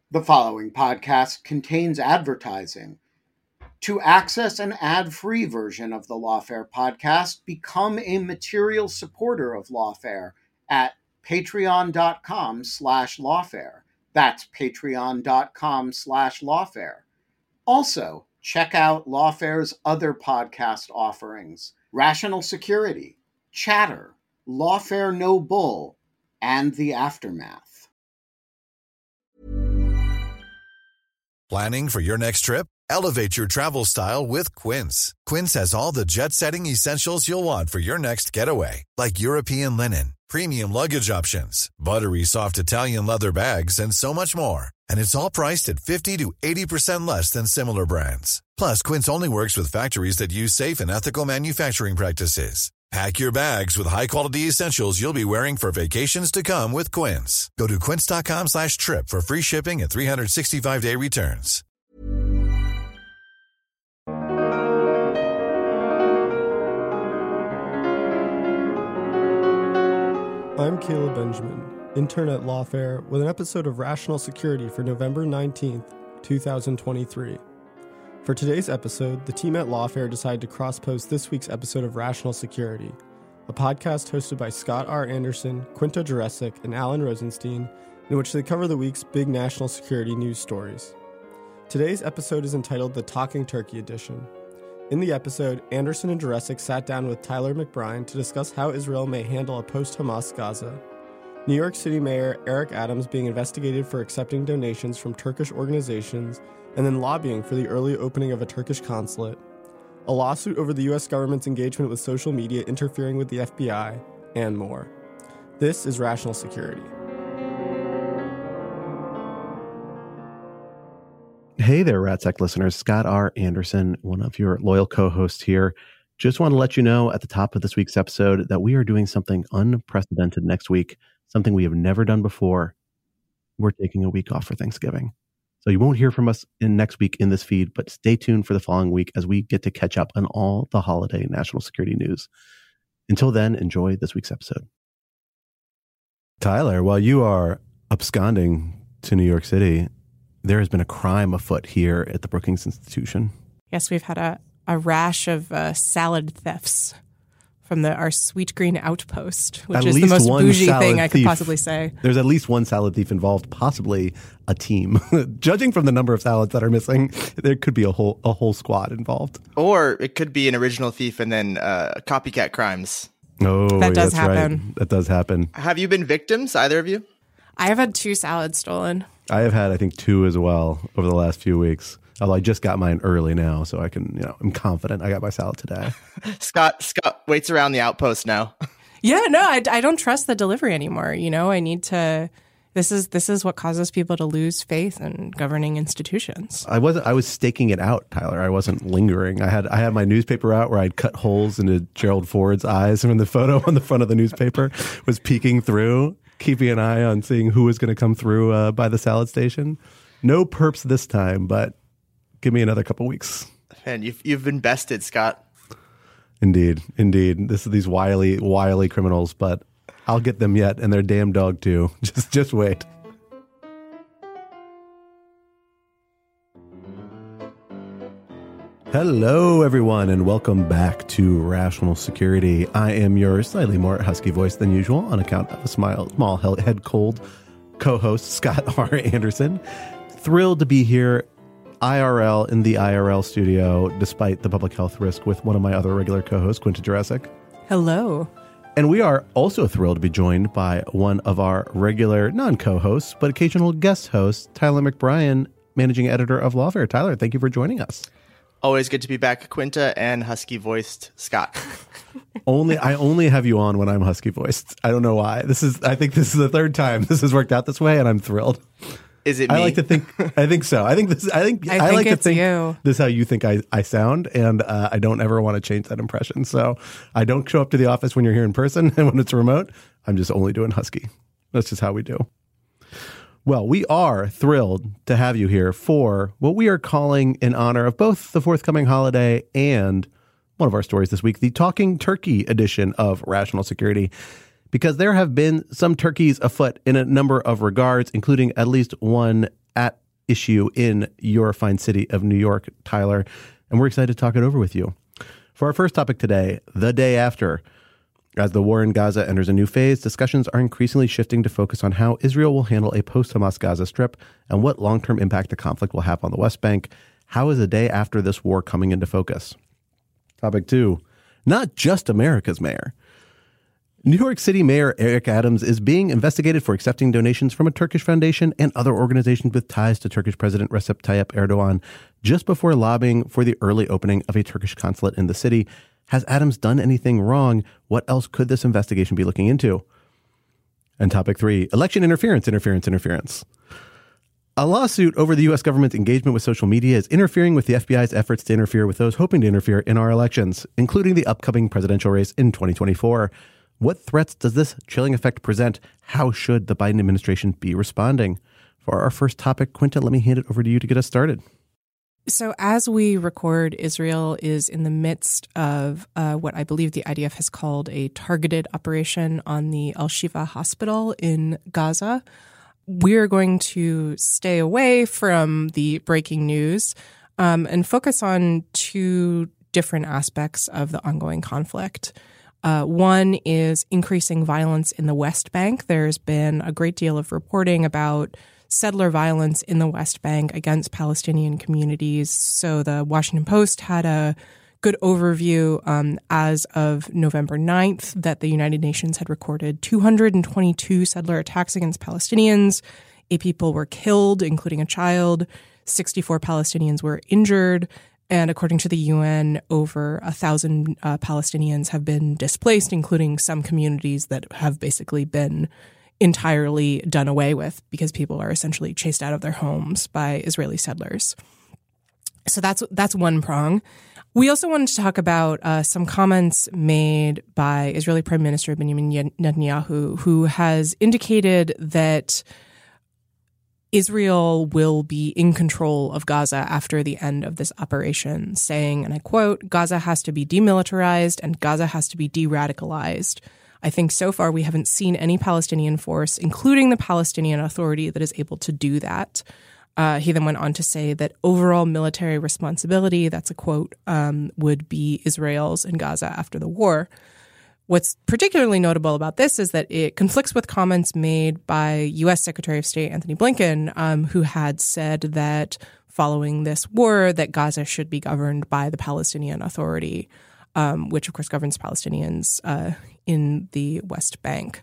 The following podcast contains advertising. To access an ad-free version of the Lawfare podcast, become a material supporter of Lawfare at patreon.com/lawfare. That's patreon.com/lawfare. Also, check out Lawfare's other podcast offerings: Rational Security, Chatter, Lawfare No Bull, and The Aftermath. Planning for your next trip? Elevate your travel style with Quince. Quince has all the jet-setting essentials you'll want for your next getaway, like European linen, premium luggage options, buttery soft Italian leather bags, and so much more. And it's all priced at 50 to 80% less than similar brands. Plus, Quince only works with factories that use safe and ethical manufacturing practices. Pack your bags with high-quality essentials you'll be wearing for vacations to come with Quince. Go to quince.com/trip for free shipping and 365-day returns. I'm Caleb Benjamin, intern at Lawfare, with an episode of Rational Security for November 19th, 2023. For today's episode, the team at Lawfare decided to cross-post this week's episode of Rational Security, a podcast hosted by Scott R. Anderson, Quinta Jurecic, and Alan Rosenstein, in which they cover the week's big national security news stories. Today's episode is entitled The Talking Turkey Edition. In the episode, Anderson and Jurecic sat down with Tyler McBride to discuss how Israel may handle a post-Hamas Gaza, New York City Mayor Eric Adams being investigated for accepting donations from Turkish organizations and then lobbying for the early opening of a Turkish consulate, a lawsuit over the U.S. government's engagement with social media interfering with the FBI, and more. This is Rational Security. Hey there, RatSec listeners. Scott R. Anderson, one of your loyal co-hosts here. Just want to let you know at the top of this week's episode that we are doing something unprecedented next week, something we have never done before. We're taking a week off for Thanksgiving. So you won't hear from us next week in this feed, but stay tuned for the following week as we get to catch up on all the holiday national security news. Until then, enjoy this week's episode. Tyler, while you are absconding to New York City, there has been a crime afoot here at the Brookings Institution. Yes, we've had a rash of salad thefts from our Sweet Green Outpost, which is the most bougie thing I could possibly say. There's at least one salad thief involved, possibly a team. Judging from the number of salads that are missing, there could be a whole squad involved. Or it could be an original thief and then copycat crimes. Oh, that does happen. Right. That does happen. Have you been victims, either of you? I have had 2 salads stolen. I have had, I think, 2 as well over the last few weeks. Although I just got mine early now, so I can, I'm confident I got my salad today. Scott waits around the outpost now. Yeah, no, I don't trust the delivery anymore. I need to. This is what causes people to lose faith in governing institutions. I was staking it out, Tyler. I wasn't lingering. I had my newspaper out where I'd cut holes into Gerald Ford's eyes, and when the photo on the front of the newspaper was peeking through, keeping an eye on seeing who was going to come through by the salad station. No perps this time, but give me another couple weeks. And you've been bested, Scott. Indeed. This is these wily criminals, but I'll get them yet, and their damn dog too. Just wait. Hello, everyone, and welcome back to Rational Security. I am your slightly more husky voice than usual on account of a small head cold co-host, Scott R. Anderson. Thrilled to be here IRL in the IRL studio, despite the public health risk, with one of my other regular co-hosts, Quinta Jurecic. Hello. And we are also thrilled to be joined by one of our regular non-co-hosts, but occasional guest hosts, Tyler McBride, managing editor of Lawfare. Tyler, thank you for joining us. Always good to be back, Quinta, and husky-voiced Scott. I only have you on when I'm husky-voiced. I don't know why. I think this is the third time this has worked out this way, and I'm thrilled. Is it me? I like to think. I think so. I think this. I like to think you. This is how you think I sound, and I don't ever want to change that impression. So I don't show up to the office when you're here in person, and when it's remote, I'm just only doing husky. That's just how we do. Well, we are thrilled to have you here for what we are calling, in honor of both the forthcoming holiday and one of our stories this week, the Talking Turkey edition of Rational Security, because there have been some turkeys afoot in a number of regards, including at least one at issue in your fine city of New York, Tyler. And we're excited to talk it over with you. For our first topic today, the day after. As the war in Gaza enters a new phase, discussions are increasingly shifting to focus on how Israel will handle a post-Hamas Gaza Strip and what long-term impact the conflict will have on the West Bank. How is the day after this war coming into focus? Topic 2, not just America's mayor. New York City Mayor Eric Adams is being investigated for accepting donations from a Turkish foundation and other organizations with ties to Turkish President Recep Tayyip Erdogan just before lobbying for the early opening of a Turkish consulate in the city. Has Adams done anything wrong? What else could this investigation be looking into? And topic 3, election interference. A lawsuit over the U.S. government's engagement with social media is interfering with the FBI's efforts to interfere with those hoping to interfere in our elections, including the upcoming presidential race in 2024. What threats does this chilling effect present? How should the Biden administration be responding? For our first topic, Quinta, let me hand it over to you to get us started. So as we record, Israel is in the midst of what I believe the IDF has called a targeted operation on the Al-Shifa hospital in Gaza. We're going to stay away from the breaking news and focus on two different aspects of the ongoing conflict. One is increasing violence in the West Bank. There's been a great deal of reporting about settler violence in the West Bank against Palestinian communities. So the Washington Post had a good overview as of November 9th that the United Nations had recorded 222 settler attacks against Palestinians. 8 people were killed, including a child. 64 Palestinians were injured. And according to the UN, over 1,000 Palestinians have been displaced, including some communities that have basically been entirely done away with because people are essentially chased out of their homes by Israeli settlers. So that's one prong. We also wanted to talk about some comments made by Israeli Prime Minister Benjamin Netanyahu, who has indicated that Israel will be in control of Gaza after the end of this operation, saying, and I quote, "Gaza has to be demilitarized and Gaza has to be de-radicalized. I think so far we haven't seen any Palestinian force, including the Palestinian Authority, that is able to do that." He then went on to say that overall military responsibility, that's a quote, would be Israel's in Gaza after the war. What's particularly notable about this is that it conflicts with comments made by U.S. Secretary of State Antony Blinken, who had said that following this war, that Gaza should be governed by the Palestinian Authority, which of course governs Palestinians in the West Bank.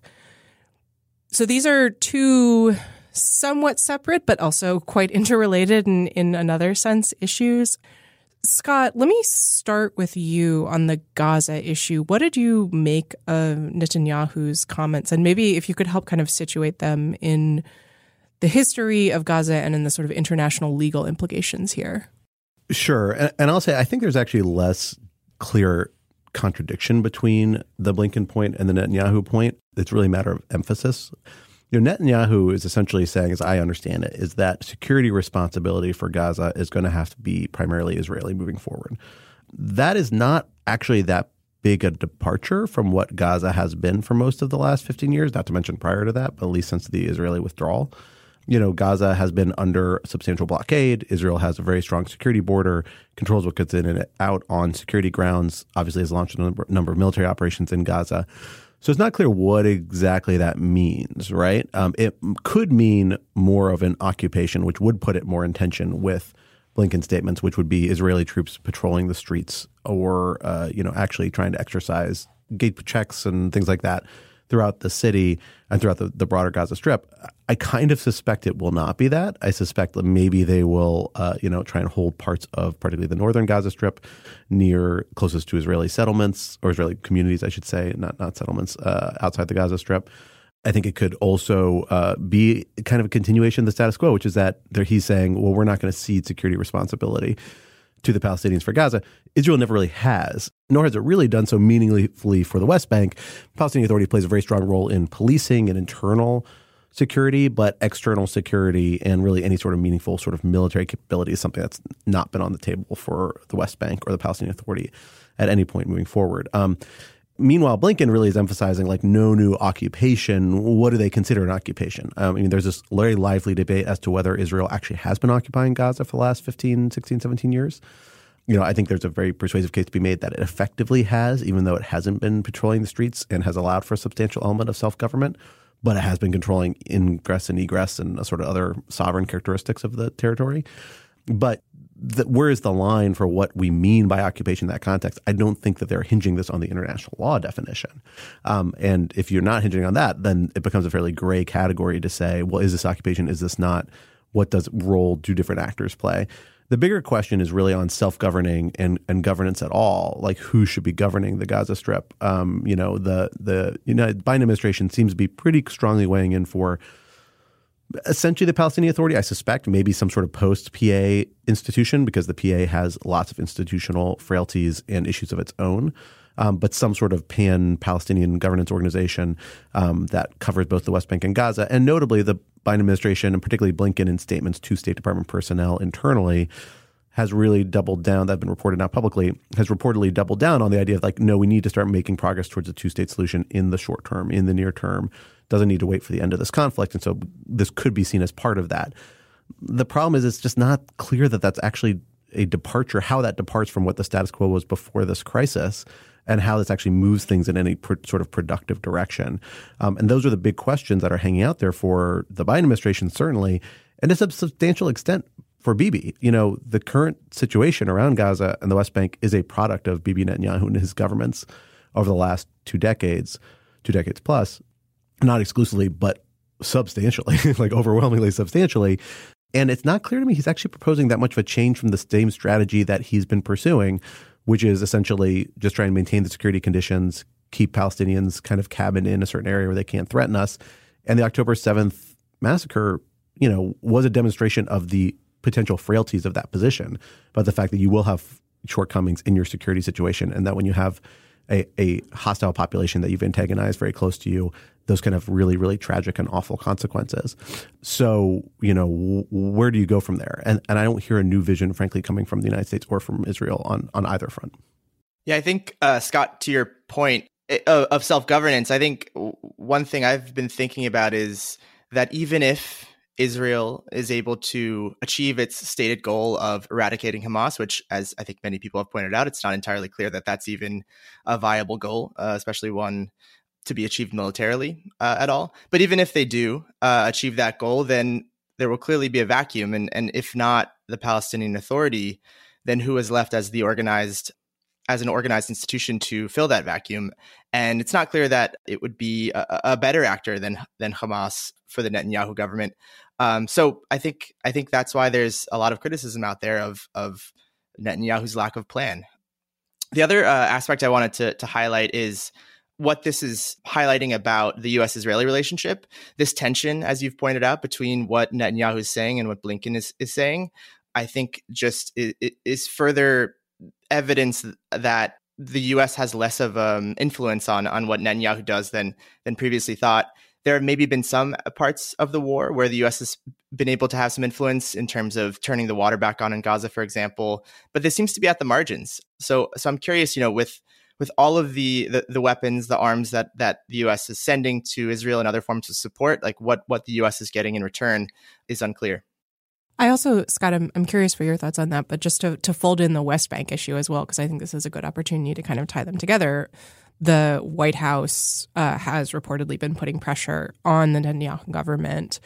So these are two somewhat separate, but also quite interrelated in another sense issues. Scott, let me start with you on the Gaza issue. What did you make of Netanyahu's comments? And maybe if you could help kind of situate them in the history of Gaza and in the sort of international legal implications here. Sure. And I'll say I think there's actually less clear contradiction between the Blinken point and the Netanyahu point. It's really a matter of emphasis. Netanyahu is essentially saying, as I understand it, is that security responsibility for Gaza is going to have to be primarily Israeli moving forward. That is not actually that big a departure from what Gaza has been for most of the last 15 years, not to mention prior to that, but at least since the Israeli withdrawal. Gaza has been under substantial blockade. Israel has a very strong security border, controls what gets in and out on security grounds, obviously has launched a number of military operations in Gaza. So it's not clear what exactly that means, right? It could mean more of an occupation, which would put it more in tension with Blinken's statements, which would be Israeli troops patrolling the streets or, actually trying to exercise gate checks and things like that throughout the city and throughout the broader Gaza Strip. I kind of suspect it will not be that. I suspect that maybe they will, try and hold parts of particularly the northern Gaza Strip closest to Israeli settlements or Israeli communities, I should say, not settlements outside the Gaza Strip. I think it could also be kind of a continuation of the status quo, which is that he's saying, well, we're not going to cede security responsibility to the Palestinians for Gaza. Israel never really has, nor has it really done so meaningfully for the West Bank. The Palestinian Authority plays a very strong role in policing and internal security, but external security and really any sort of meaningful sort of military capability is something that's not been on the table for the West Bank or the Palestinian Authority at any point moving forward. Meanwhile, Blinken really is emphasizing like no new occupation. What do they consider an occupation? I mean, there's this very lively debate as to whether Israel actually has been occupying Gaza for the last 15, 16, 17 years. I think there's a very persuasive case to be made that it effectively has, even though it hasn't been patrolling the streets and has allowed for a substantial element of self-government, but it has been controlling ingress and egress and sort of other sovereign characteristics of the territory. But where is the line for what we mean by occupation in that context? I don't think that they're hinging this on the international law definition. And if you're not hinging on that, then it becomes a fairly gray category to say, well, is this occupation? Is this not? What role do different actors play? The bigger question is really on self-governing and governance at all. Like, who should be governing the Gaza Strip? The Biden administration seems to be pretty strongly weighing in for essentially the Palestinian Authority. I suspect maybe some sort of post-PA institution, because the PA has lots of institutional frailties and issues of its own. But some sort of pan-Palestinian governance organization that covers both the West Bank and Gaza. And notably, the Biden administration, and particularly Blinken in statements to State Department personnel internally, has really doubled down, that have been reported now publicly, has reportedly doubled down on the idea of like, no, we need to start making progress towards a two-state solution in the short term, in the near term. Doesn't need to wait for the end of this conflict. And so this could be seen as part of that. The problem is it's just not clear that that's actually a departure, how that departs from what the status quo was before this crisis, and how this actually moves things in any sort of productive direction. And those are the big questions that are hanging out there for the Biden administration, certainly, and to a substantial extent for Bibi. The current situation around Gaza and the West Bank is a product of Bibi Netanyahu and his governments over the last 2 decades plus, not exclusively, but substantially, like overwhelmingly substantially. And it's not clear to me he's actually proposing that much of a change from the same strategy that he's been pursuing, which is essentially just trying to maintain the security conditions, keep Palestinians kind of cabined in a certain area where they can't threaten us. And the October 7th massacre, was a demonstration of the potential frailties of that position, but the fact that you will have shortcomings in your security situation, and that when you have a hostile population that you've antagonized very close to you, those kind of really, really tragic and awful consequences. So, where do you go from there? And I don't hear a new vision, frankly, coming from the United States or from Israel on either front. Yeah, I think, Scott, to your point of self-governance, I think one thing I've been thinking about is that even if Israel is able to achieve its stated goal of eradicating Hamas, which, as I think many people have pointed out, it's not entirely clear that that's even a viable goal, especially one to be achieved militarily at all. But even if they do achieve that goal, then there will clearly be a vacuum. And if not the Palestinian Authority, then who is left as an organized institution to fill that vacuum? And it's not clear that it would be a better actor than Hamas for the Netanyahu government. So I think that's why there's a lot of criticism out there of Netanyahu's lack of plan. The other aspect I wanted to highlight is what this is highlighting about the U.S.-Israeli relationship, this tension, as you've pointed out, between what Netanyahu is saying and what Blinken is saying, I think just is further evidence that the U.S. has less of influence on what Netanyahu does than previously thought. There have maybe been some parts of the war where the U.S. has been able to have some influence in terms of turning the water back on in Gaza, for example, but this seems to be at the margins. So I'm curious, with all of the weapons, the arms that the U.S. is sending to Israel and other forms of support, like what the U.S. is getting in return is unclear. I also, Scott, I'm curious for your thoughts on that, but just to fold in the West Bank issue as well, because I think this is a good opportunity to kind of tie them together. The White House has reportedly been putting pressure on the Netanyahu government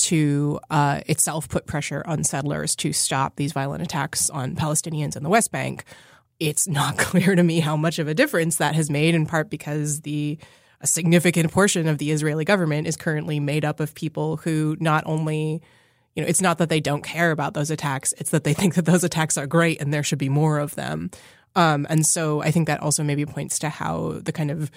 to itself put pressure on settlers to stop these violent attacks on Palestinians in the West Bank. It's not clear to me how much of a difference that has made, in part because a significant portion of the Israeli government is currently made up of people who not only, it's not that they don't care about those attacks, it's that they think that those attacks are great and there should be more of them. And so I think that also maybe points to how the kind of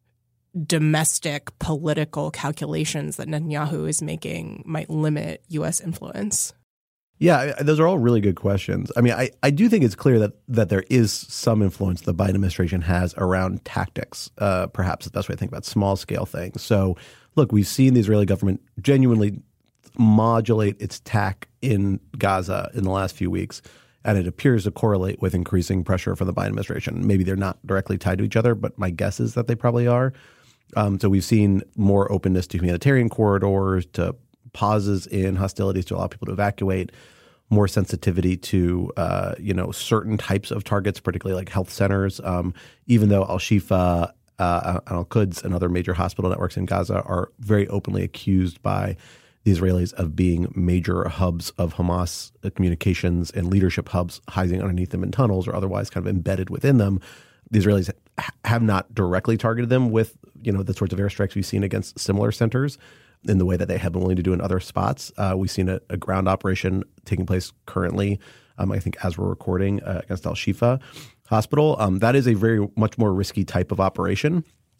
domestic political calculations that Netanyahu is making might limit U.S. influence. Yeah, those are all really good questions. I mean, I do think it's clear that there is some influence the Biden administration has around tactics, perhaps the best way to think about small-scale things. So, look, we've seen the Israeli government genuinely modulate its tack in Gaza in the last few weeks. And it appears to correlate with increasing pressure from the Biden administration. Maybe they're not directly tied to each other, but my guess is that they probably are. So we've seen more openness to humanitarian corridors, to pauses in hostilities to allow people to evacuate, more sensitivity to certain types of targets, particularly like health centers. Even though Al-Shifa, Al-Quds, and other major hospital networks in Gaza are very openly accused by the Israelis of being major hubs of Hamas communications and leadership hubs, hiding underneath them in tunnels or otherwise kind of embedded within them. The Israelis have not directly targeted them with, the sorts of airstrikes we've seen against similar centers in the way that they have been willing to do in other spots. We've seen a ground operation taking place currently, I think as we're recording, against Al-Shifa Hospital. That is a very much more risky type of operation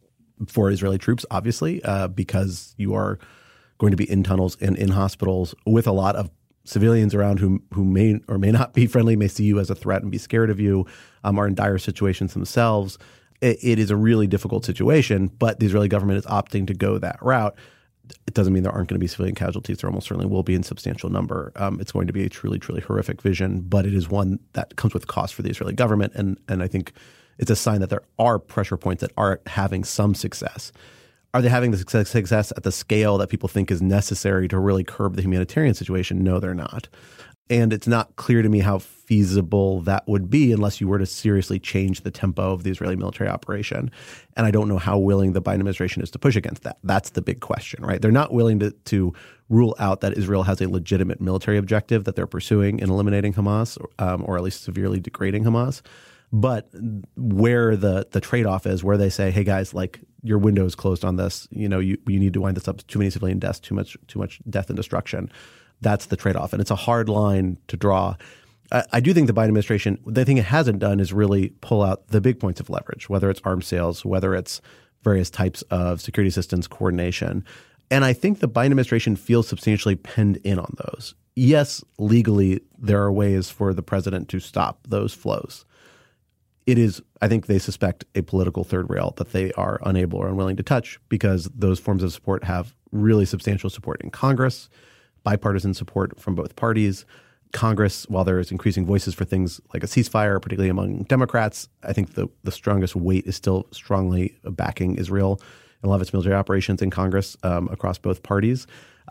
for Israeli troops, obviously, because you are going to be in tunnels and in hospitals with a lot of civilians around who may or may not be friendly, may see you as a threat and be scared of you, are in dire situations themselves. It is a really difficult situation, but the Israeli government is opting to go that route. It doesn't mean there aren't going to be civilian casualties. There almost certainly will be in substantial number. It's going to be a truly, truly horrific vision, but it is one that comes with cost for the Israeli government. And I think it's a sign that there are pressure points that are having some success. Are they having the success at the scale that people think is necessary to really curb the humanitarian situation? No, they're not. And it's not clear to me how feasible that would be unless you were to seriously change the tempo of the Israeli military operation. And I don't know how willing the Biden administration is to push against that. That's the big question, right? They're not willing to rule out that Israel has a legitimate military objective that they're pursuing in eliminating Hamas, or at least severely degrading Hamas. But where the trade-off is, where they say, hey, guys, like your window is closed on this, you need to wind this up, too many civilian deaths, too much death and destruction. That's the trade-off. And it's a hard line to draw. I do think the Biden administration, the thing it hasn't done is really pull out the big points of leverage, whether it's arms sales, whether it's various types of security assistance coordination. And I think the Biden administration feels substantially penned in on those. Yes, legally, there are ways for the president to stop those flows. It is, I think they suspect, a political third rail that they are unable or unwilling to touch because those forms of support have really substantial support in Congress, bipartisan support from both parties. Congress, while there is increasing voices for things like a ceasefire, particularly among Democrats, I think the strongest weight is still strongly backing Israel and a lot of its military operations in Congress across both parties.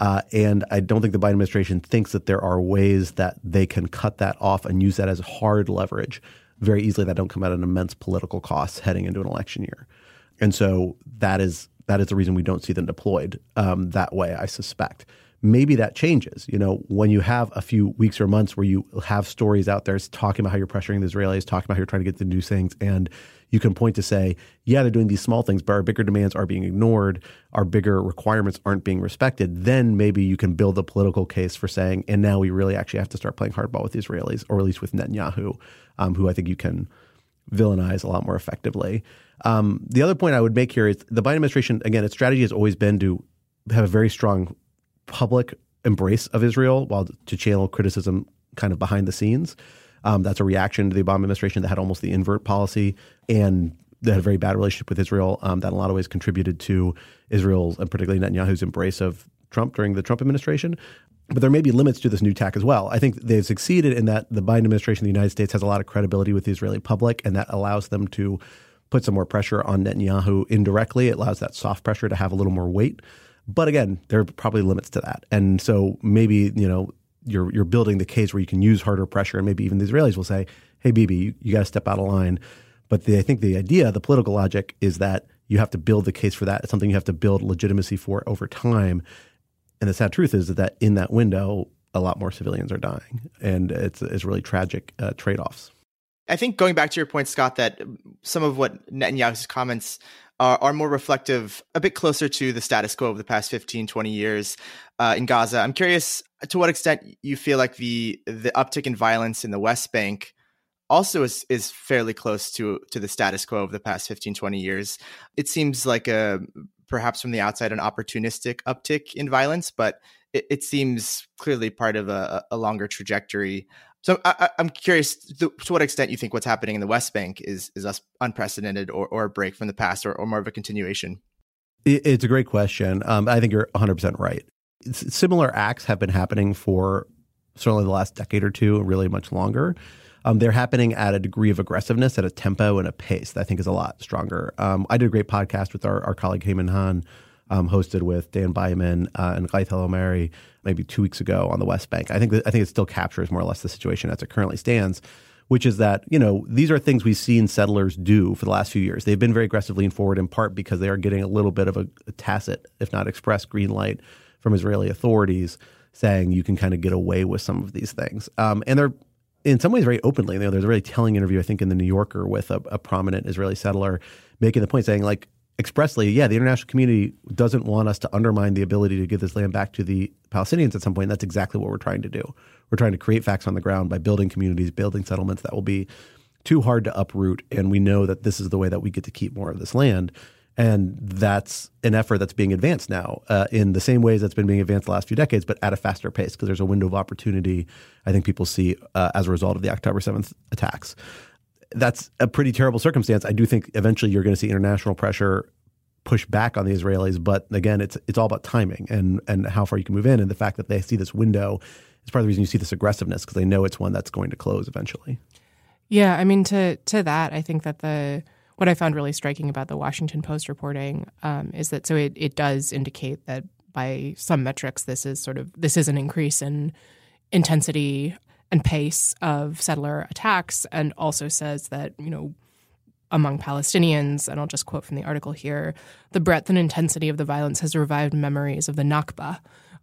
And I don't think the Biden administration thinks that there are ways that they can cut that off and use that as hard leverage very easily that don't come at an immense political cost heading into an election year. And so that is the reason we don't see them deployed that way, I suspect. Maybe that changes, when you have a few weeks or months where you have stories out there talking about how you're pressuring the Israelis, talking about how you're trying to get them to do things, and you can point to say, yeah, they're doing these small things, but our bigger demands are being ignored, our bigger requirements aren't being respected, then maybe you can build a political case for saying, and now we really actually have to start playing hardball with the Israelis, or at least with Netanyahu, who I think you can villainize a lot more effectively. The other point I would make here is the Biden administration, again, its strategy has always been to have a very strong public embrace of Israel while to channel criticism kind of behind the scenes. That's a reaction to the Obama administration that had almost the invert policy and that had a very bad relationship with Israel that in a lot of ways contributed to Israel's and particularly Netanyahu's embrace of Trump during the Trump administration. But there may be limits to this new tack as well. I think they've succeeded in that the Biden administration of the United States has a lot of credibility with the Israeli public, and that allows them to put some more pressure on Netanyahu indirectly. It allows that soft pressure to have a little more weight. But again, there are probably limits to that. And so maybe, you're building the case where you can use harder pressure, and maybe even the Israelis will say, hey, Bibi, you got to step out of line. But I think the idea, the political logic is that you have to build the case for that. It's something you have to build legitimacy for over time. And the sad truth is that in that window, a lot more civilians are dying. And it's really tragic trade-offs. I think going back to your point, Scott, that some of what Netanyahu's comments are more reflective, a bit closer to the status quo of the past 15, 20 years in Gaza. I'm curious to what extent you feel like the uptick in violence in the West Bank also is fairly close to the status quo of the past 15, 20 years. It seems like perhaps from the outside an opportunistic uptick in violence, but it seems clearly part of a longer trajectory. So I'm curious to what extent you think what's happening in the West Bank is unprecedented or a break from the past or more of a continuation. It's a great question. I think you're 100% right. Similar acts have been happening for certainly the last decade or two, really much longer. They're happening at a degree of aggressiveness, at a tempo and a pace that I think is a lot stronger. I did a great podcast with our colleague Heyman Han, hosted with Dan Byman and Ghaith El-Omari maybe 2 weeks ago on the West Bank. I think it still captures more or less the situation as it currently stands, which is that, these are things we've seen settlers do for the last few years. They've been very aggressive leaning forward in part because they are getting a little bit of a tacit, if not express, green light from Israeli authorities saying you can kind of get away with some of these things. And they're in some ways very openly. There's a really telling interview, I think, in the New Yorker with a prominent Israeli settler making the point saying, like, expressly, the international community doesn't want us to undermine the ability to give this land back to the Palestinians at some point. And that's exactly what we're trying to do. We're trying to create facts on the ground by building communities, building settlements that will be too hard to uproot. And we know that this is the way that we get to keep more of this land. And that's an effort that's being advanced now in the same ways that's been being advanced the last few decades, but at a faster pace because there's a window of opportunity I think people see as a result of the October 7th attacks. That's a pretty terrible circumstance. I do think eventually you're going to see international pressure push back on the Israelis. But again, it's all about timing and how far you can move in. And the fact that they see this window is part of the reason you see this aggressiveness, because they know it's one that's going to close eventually. Yeah, I mean, to that, I think that what I found really striking about the Washington Post reporting is that it does indicate that by some metrics, this is an increase in intensity and pace of settler attacks, and also says that, among Palestinians, and I'll just quote from the article here, the breadth and intensity of the violence has revived memories of the Nakba.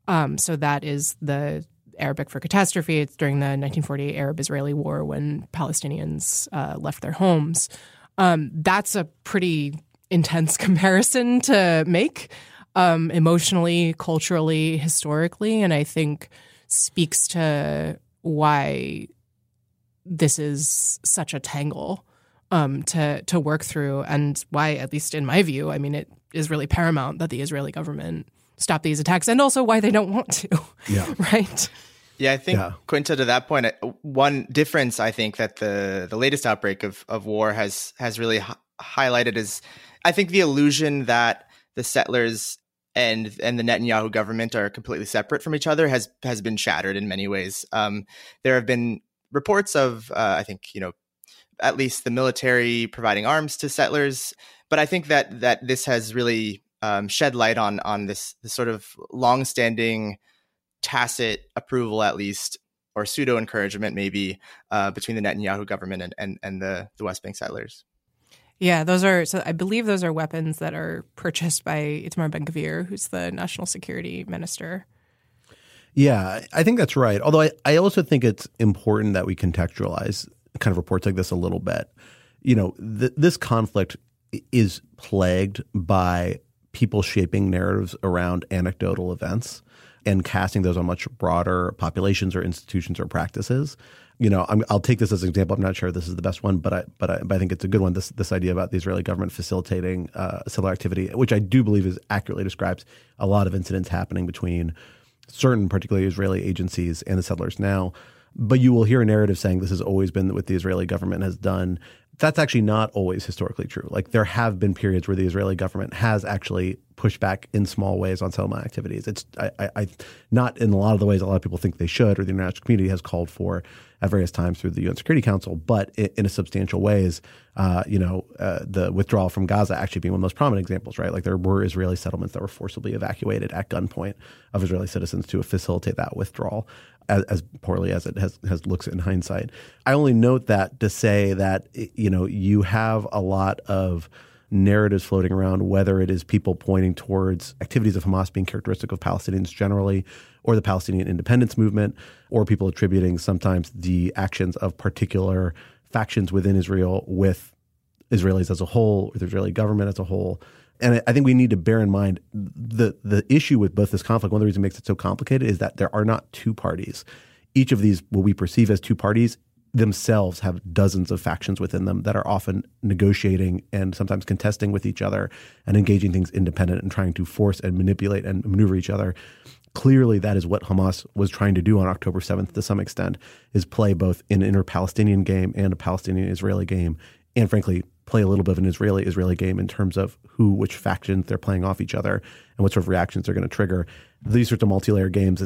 So that is the Arabic for catastrophe. It's during the 1948 Arab-Israeli War when Palestinians left their homes. That's a pretty intense comparison to make, emotionally, culturally, historically, and I think speaks to why this is such a tangle to work through, and why, at least in my view, I mean, it is really paramount that the Israeli government stop these attacks, and also why they don't want to. Yeah. Right? Yeah, I think, Quinta, to that point, one difference I think that the latest outbreak of war has really highlighted is, I think, the illusion that the settlers and the Netanyahu government are completely separate from each other has been shattered in many ways. There have been reports of, I think, at least the military providing arms to settlers, but I think that this has really shed light on this sort of longstanding tacit approval, at least, or pseudo encouragement maybe, between the Netanyahu government and the West Bank settlers. Yeah, I believe those are weapons that are purchased by Itamar Ben-Gvir, who's the national security minister. Yeah, I think that's right. Although I also think it's important that we contextualize kind of reports like this a little bit. This conflict is plagued by people shaping narratives around anecdotal events and casting those on much broader populations or institutions or practices. I'll take this as an example. I'm not sure this is the best one, but I think it's a good one. This idea about the Israeli government facilitating settler activity, which I do believe accurately describes a lot of incidents happening between certain, particularly Israeli agencies and the settlers now. But you will hear a narrative saying this has always been what the Israeli government has done. That's actually not always historically true. Like, there have been periods where the Israeli government has actually pushed back in small ways on settlement activities. It's not in a lot of the ways a lot of people think they should, or the international community has called for at various times through the UN Security Council, but in a substantial ways. The withdrawal from Gaza actually being one of the most prominent examples, right? Like, there were Israeli settlements that were forcibly evacuated at gunpoint of Israeli citizens to facilitate that withdrawal, as poorly as it has looks in hindsight. I only note that to say that, you have a lot of narratives floating around, whether it is people pointing towards activities of Hamas being characteristic of Palestinians generally, or the Palestinian independence movement, or people attributing sometimes the actions of particular factions within Israel with Israelis as a whole, or the Israeli government as a whole. And I think we need to bear in mind the issue with both this conflict. One of the reasons it makes it so complicated is that there are not two parties. Each of these, what we perceive as two parties, themselves have dozens of factions within them that are often negotiating and sometimes contesting with each other and engaging things independent and trying to force and manipulate and maneuver each other. Clearly, that is what Hamas was trying to do on October 7th to some extent, is play both an inter-Palestinian game and a Palestinian-Israeli game, and frankly, play a little bit of an Israeli game in terms of which factions they're playing off each other and what sort of reactions they're going to trigger. These sorts of multi-layer games,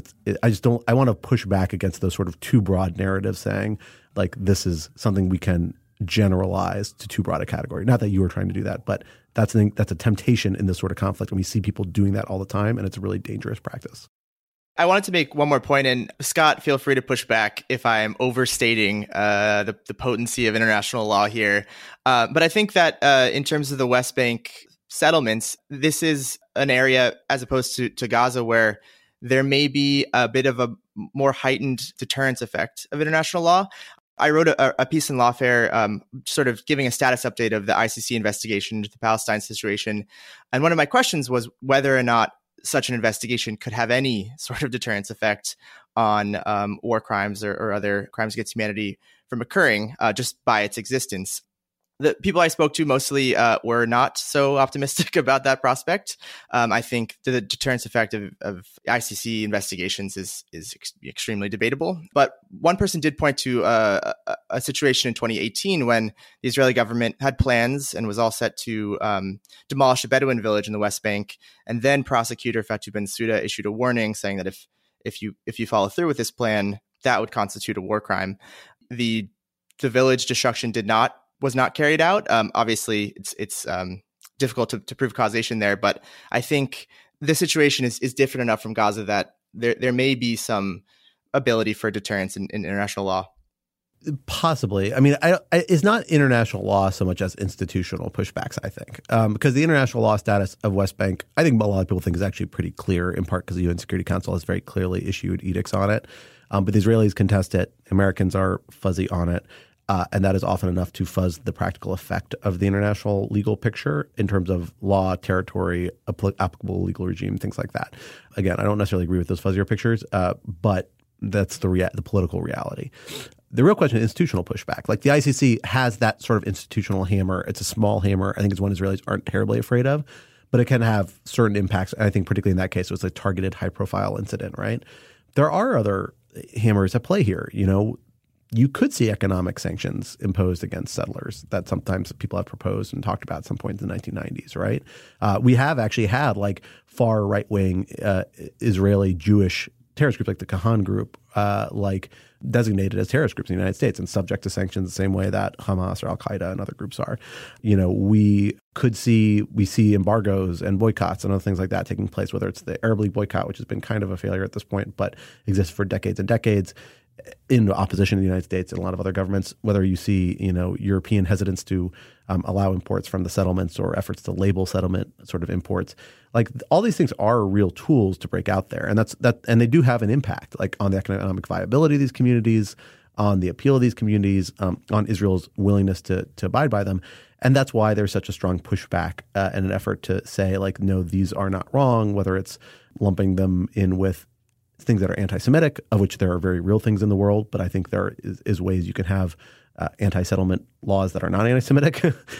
I want to push back against those sort of too broad narratives saying like this is something we can generalize to too broad a category. Not that you were trying to do that, but that's a temptation in this sort of conflict, and we see people doing that all the time, and it's a really dangerous practice. I wanted to make one more point, and Scott, feel free to push back if I'm overstating the potency of international law here. But I think that in terms of the West Bank settlements, this is an area, as opposed to Gaza, where there may be a bit of a more heightened deterrence effect of international law. I wrote a piece in Lawfare sort of giving a status update of the ICC investigation into the Palestine situation. And one of my questions was whether or not such an investigation could have any sort of deterrence effect on war crimes or other crimes against humanity from occurring just by its existence. The people I spoke to mostly were not so optimistic about that prospect. I think the deterrence effect of ICC investigations is extremely debatable. But one person did point to a situation in 2018 when the Israeli government had plans and was all set to demolish a Bedouin village in the West Bank. And then prosecutor Fatou Bensouda issued a warning saying that if you follow through with this plan, that would constitute a war crime. The village destruction was not carried out. Obviously, it's difficult to prove causation there, but I think the situation is different enough from Gaza that there may be some ability for deterrence in international law. Possibly. I mean, it's not international law so much as institutional pushbacks, I think, because the international law status of West Bank, I think a lot of people think is actually pretty clear, in part because the UN Security Council has very clearly issued edicts on it. But the Israelis contest it. Americans are fuzzy on it. And that is often enough to fuzz the practical effect of the international legal picture in terms of law, territory, applicable legal regime, things like that. Again, I don't necessarily agree with those fuzzier pictures, but that's the political reality. The real question is institutional pushback. Like the ICC has that sort of institutional hammer. It's a small hammer. I think it's one Israelis aren't terribly afraid of, but it can have certain impacts. And I think particularly in that case, it was a targeted high-profile incident, right? There are other hammers at play here, You could see economic sanctions imposed against settlers that sometimes people have proposed and talked about at some point in the 1990s, right? We have actually had like far right-wing Israeli Jewish terrorist groups like the Kahan group like designated as terrorist groups in the United States and subject to sanctions the same way that Hamas or Al-Qaeda and other groups are. We see embargoes and boycotts and other things like that taking place, whether it's the Arab League boycott, which has been kind of a failure at this point, but exists for decades and decades, in opposition to the United States and a lot of other governments, whether you see, European hesitance to allow imports from the settlements or efforts to label settlement sort of imports, like all these things are real tools to break out there. And and they do have an impact like on the economic viability of these communities, on the appeal of these communities, on Israel's willingness to abide by them. And that's why there's such a strong pushback and an effort to say like, no, these are not wrong, whether it's lumping them in with things that are anti-Semitic, of which there are very real things in the world, but I think there is ways you can have anti-settlement laws that are not anti-Semitic,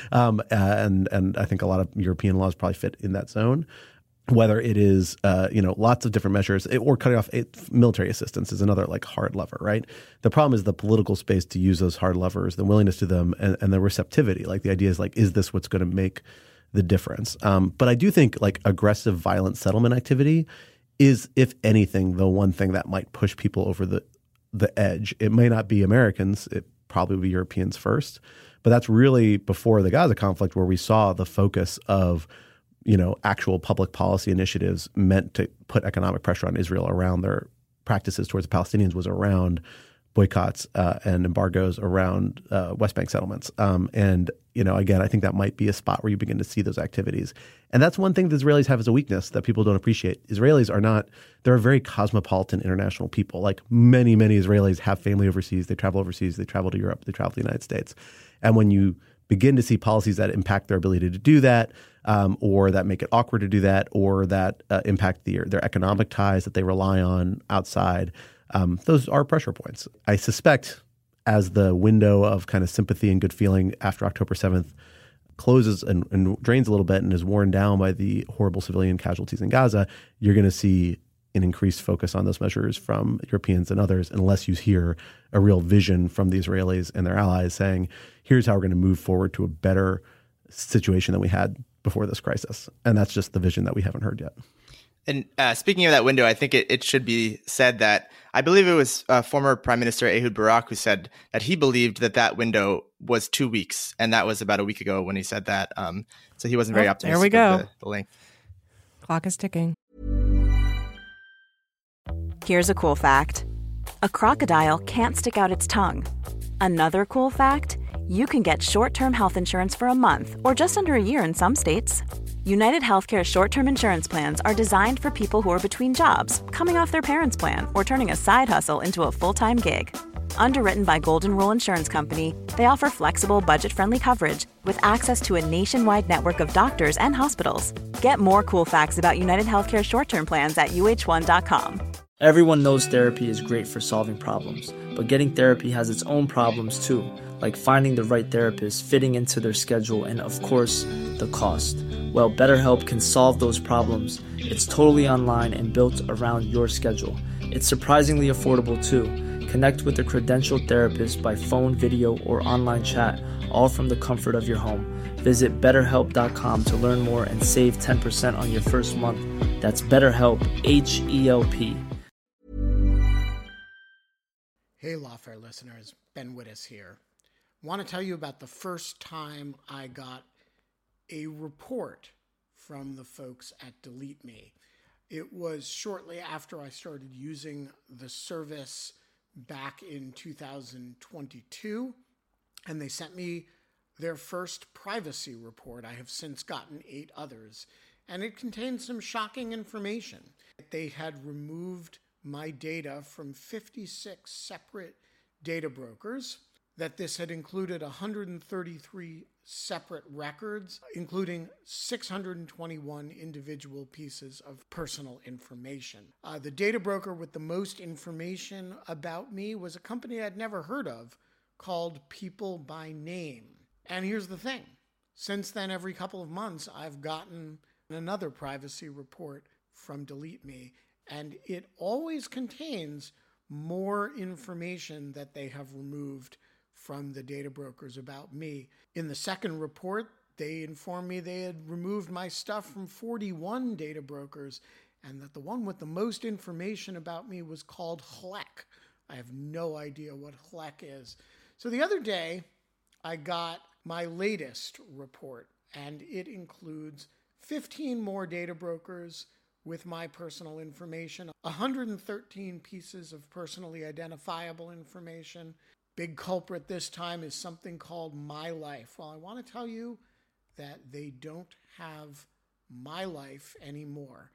and I think a lot of European laws probably fit in that zone. Whether it is lots of different measures, or cutting off military assistance is another like hard lever, right? The problem is the political space to use those hard levers, the willingness to them, and the receptivity. Like the idea is like, is this what's going to make the difference? But I do think like aggressive, violent settlement activity is, if anything, the one thing that might push people over the edge. It may not be Americans. It probably will be Europeans first. But that's really before the Gaza conflict where we saw the focus of, actual public policy initiatives meant to put economic pressure on Israel around their practices towards the Palestinians was around boycotts and embargoes around West Bank settlements. And again, I think that might be a spot where you begin to see those activities. And that's one thing the Israelis have as a weakness that people don't appreciate. Israelis they're a very cosmopolitan international people. Like many, many Israelis have family overseas. They travel overseas. They travel to Europe. They travel to the United States. And when you begin to see policies that impact their ability to do that, or that make it awkward to do that, or that impact their economic ties that they rely on outside, those are pressure points. I suspect as the window of kind of sympathy and good feeling after October 7th closes and drains a little bit and is worn down by the horrible civilian casualties in Gaza, you're going to see an increased focus on those measures from Europeans and others, unless you hear a real vision from the Israelis and their allies saying, here's how we're going to move forward to a better situation that we had before this crisis. And that's just the vision that we haven't heard yet. And speaking of that window, I think it should be said that I believe it was former Prime Minister Ehud Barak who said that he believed that window was 2 weeks. And that was about a week ago when he said that. So he wasn't very optimistic. There we go. Of the length. Clock is ticking. Here's a cool fact. A crocodile can't stick out its tongue. Another cool fact, you can get short-term health insurance for a month or just under a year in some states. United Healthcare short-term insurance plans are designed for people who are between jobs, coming off their parents' plan, or turning a side hustle into a full-time gig. Underwritten by Golden Rule Insurance Company, they offer flexible, budget-friendly coverage with access to a nationwide network of doctors and hospitals. Get more cool facts about United Healthcare short-term plans at uh1.com. Everyone knows therapy is great for solving problems, but getting therapy has its own problems too, like finding the right therapist, fitting into their schedule, and of course, the cost. Well, BetterHelp can solve those problems. It's totally online and built around your schedule. It's surprisingly affordable too. Connect with a credentialed therapist by phone, video, or online chat, all from the comfort of your home. Visit BetterHelp.com to learn more and save 10% on your first month. That's BetterHelp, H-E-L-P. Hey, Lawfare listeners, Ben Wittes here. Want to tell you about the first time I got a report from the folks at Delete Me. It was shortly after I started using the service back in 2022, and they sent me their first privacy report. I have since gotten 8 others, and it contained some shocking information. They had removed my data from 56 separate data brokers, that this had included 133 separate records, including 621 individual pieces of personal information. The data broker with the most information about me was a company I'd never heard of called People by Name. And here's the thing. Since then, every couple of months, I've gotten another privacy report from Delete Me, and it always contains more information that they have removed from the data brokers about me. In the second report, they informed me they had removed my stuff from 41 data brokers, and that the one with the most information about me was called Hlek. I have no idea what Hlek is. So the other day, I got my latest report, and it includes 15 more data brokers with my personal information, 113 pieces of personally identifiable information. Big culprit this time is something called My Life. Well, I want to tell you that they don't have My Life anymore.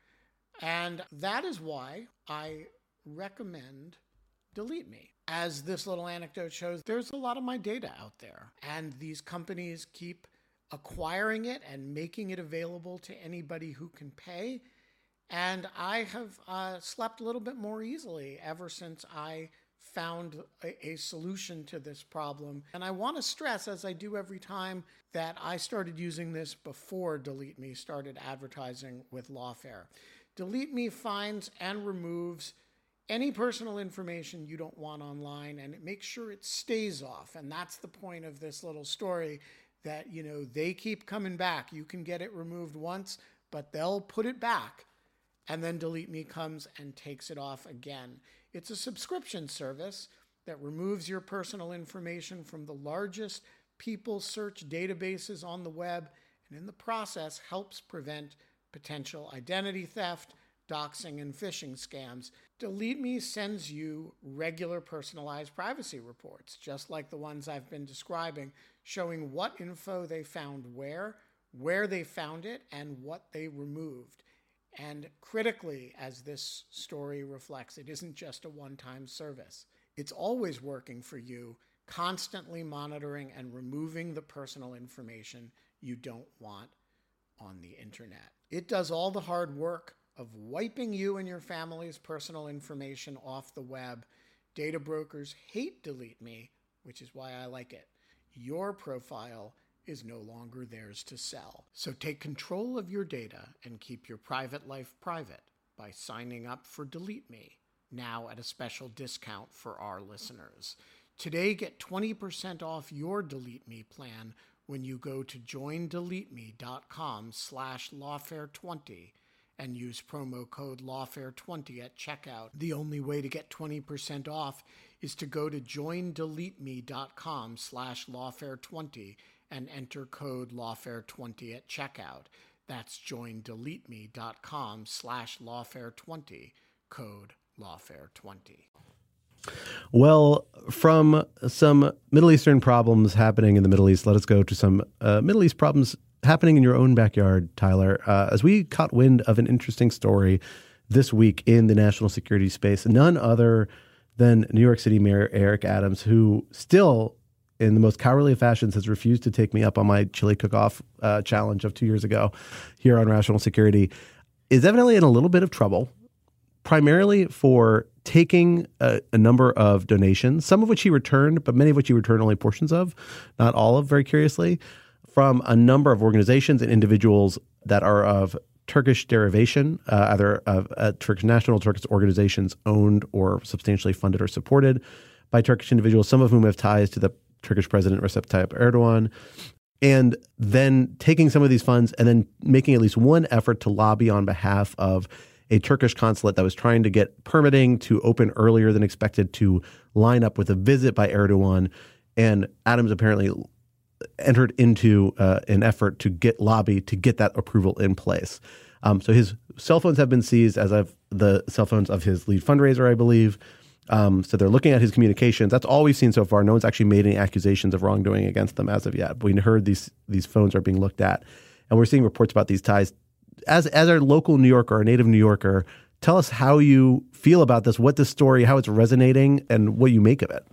And that is why I recommend Delete Me. As this little anecdote shows, there's a lot of my data out there, and these companies keep acquiring it and making it available to anybody who can pay. And I have slept a little bit more easily ever since I found a solution to this problem. And I want to stress, as I do every time, that I started using this before Delete Me started advertising with Lawfare. Delete Me finds and removes any personal information you don't want online, and it makes sure it stays off. And that's the point of this little story, that, they keep coming back. You can get it removed once, but they'll put it back. And then Delete Me comes and takes it off again. It's a subscription service that removes your personal information from the largest people search databases on the web, and in the process helps prevent potential identity theft, doxing, and phishing scams. Delete Me sends you regular personalized privacy reports, just like the ones I've been describing, showing what info they found where they found it, and what they removed. And critically, as this story reflects, it isn't just a one-time service. It's always working for you, constantly monitoring and removing the personal information you don't want on the internet. It does all the hard work of wiping you and your family's personal information off the web. Data brokers hate Delete Me, which is why I like it. Your profile is no longer theirs to sell. So take control of your data and keep your private life private by signing up for Delete Me, now at a special discount for our listeners. Today, get 20% off your Delete Me plan when you go to joindeleteme.com/lawfare20 and use promo code lawfare20 at checkout. The only way to get 20% off is to go to joindeleteme.com/lawfare20 and enter code lawfare20 at checkout. That's joindeleteme.com/lawfare20, code lawfare20. Well, from some Middle Eastern problems happening in the Middle East, let us go to some Middle East problems happening in your own backyard, Tyler. As we caught wind of an interesting story this week in the national security space, none other than New York City Mayor Eric Adams, who still, in the most cowardly of fashions, has refused to take me up on my chili cook-off challenge of 2 years ago here on Rational Security, is evidently in a little bit of trouble, primarily for taking a number of donations, some of which he returned, but many of which he returned only portions of, not all of, very curiously, from a number of organizations and individuals that are of Turkish derivation, either of Turkish national Turkish organizations owned or substantially funded or supported by Turkish individuals, some of whom have ties to the Turkish President Recep Tayyip Erdogan, and then taking some of these funds and then making at least one effort to lobby on behalf of a Turkish consulate that was trying to get permitting to open earlier than expected to line up with a visit by Erdogan. And Adams apparently entered into an effort to get that approval in place. So his cell phones have been seized, as have the cell phones of his lead fundraiser, I believe. So they're looking at his communications. That's all we've seen so far. No one's actually made any accusations of wrongdoing against them as of yet. But we heard these phones are being looked at. And we're seeing reports about these ties. As our local New Yorker, our native New Yorker, tell us how you feel about this, what this story, how it's resonating, and what you make of it.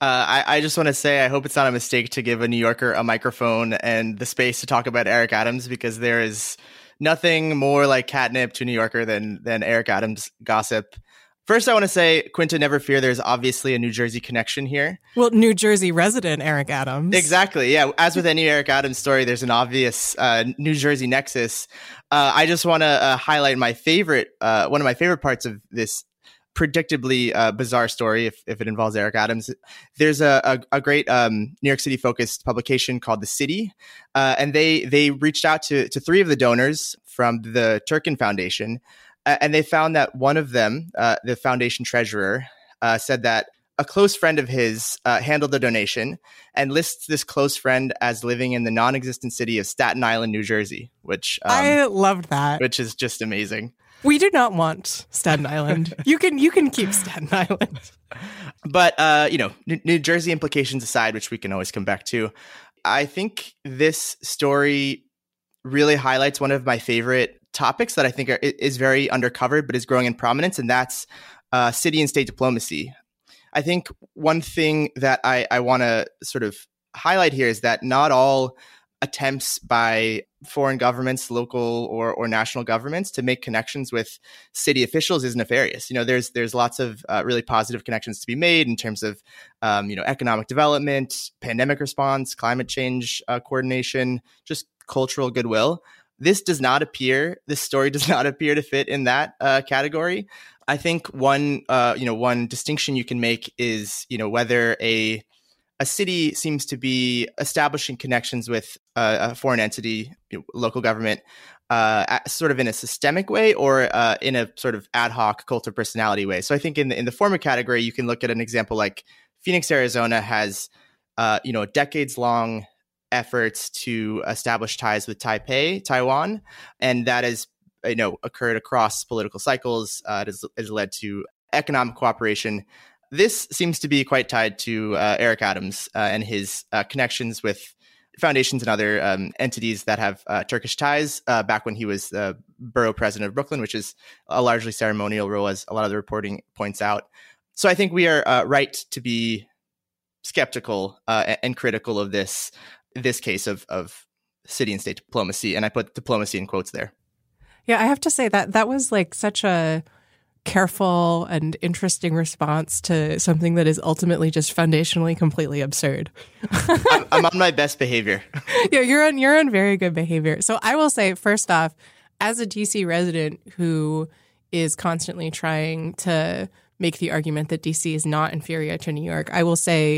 I just want to say I hope it's not a mistake to give a New Yorker a microphone and the space to talk about Eric Adams, because there is nothing more like catnip to a New Yorker than Eric Adams gossip. First, I want to say, Quinta, never fear. There's obviously a New Jersey connection here. Well, New Jersey resident Eric Adams. Exactly. Yeah. As with any Eric Adams story, there's an obvious New Jersey nexus. I just want to highlight one of my favorite parts of this predictably bizarre story, if it involves Eric Adams. There's a great New York City focused publication called The City, and they reached out to three of the donors from the Turkin Foundation, and they found that one of them, the foundation treasurer, said that a close friend of his handled the donation and lists this close friend as living in the non-existent city of Staten Island, New Jersey, which I loved that, which is just amazing. We do not want Staten Island. You can keep Staten Island. But, New Jersey implications aside, which we can always come back to, I think this story really highlights one of my favorite topics that I think is very undercovered, but is growing in prominence, and that's city and state diplomacy. I think one thing that I want to sort of highlight here is that not all attempts by foreign governments, local or national governments, to make connections with city officials is nefarious. There's lots of really positive connections to be made in terms of economic development, pandemic response, climate change coordination, just cultural goodwill. This story does not appear to fit in that category. I think one distinction you can make is whether a city seems to be establishing connections with a foreign entity, local government, sort of in a systemic way or in a sort of ad hoc cult of personality way. So I think in the former category, you can look at an example like Phoenix, Arizona has decades-long efforts to establish ties with Taipei, Taiwan, and that has occurred across political cycles. It has led to economic cooperation. This seems to be quite tied to Eric Adams and his connections with foundations and other entities that have Turkish ties back when he was borough president of Brooklyn, which is a largely ceremonial role, as a lot of the reporting points out. So I think we are right to be skeptical and critical of this case of city and state diplomacy. And I put diplomacy in quotes there. Yeah, I have to say that was like such a careful and interesting response to something that is ultimately just foundationally completely absurd. I'm on my best behavior. Yeah, you're on very good behavior. So I will say, first off, as a DC resident who is constantly trying to make the argument that DC is not inferior to New York, I will say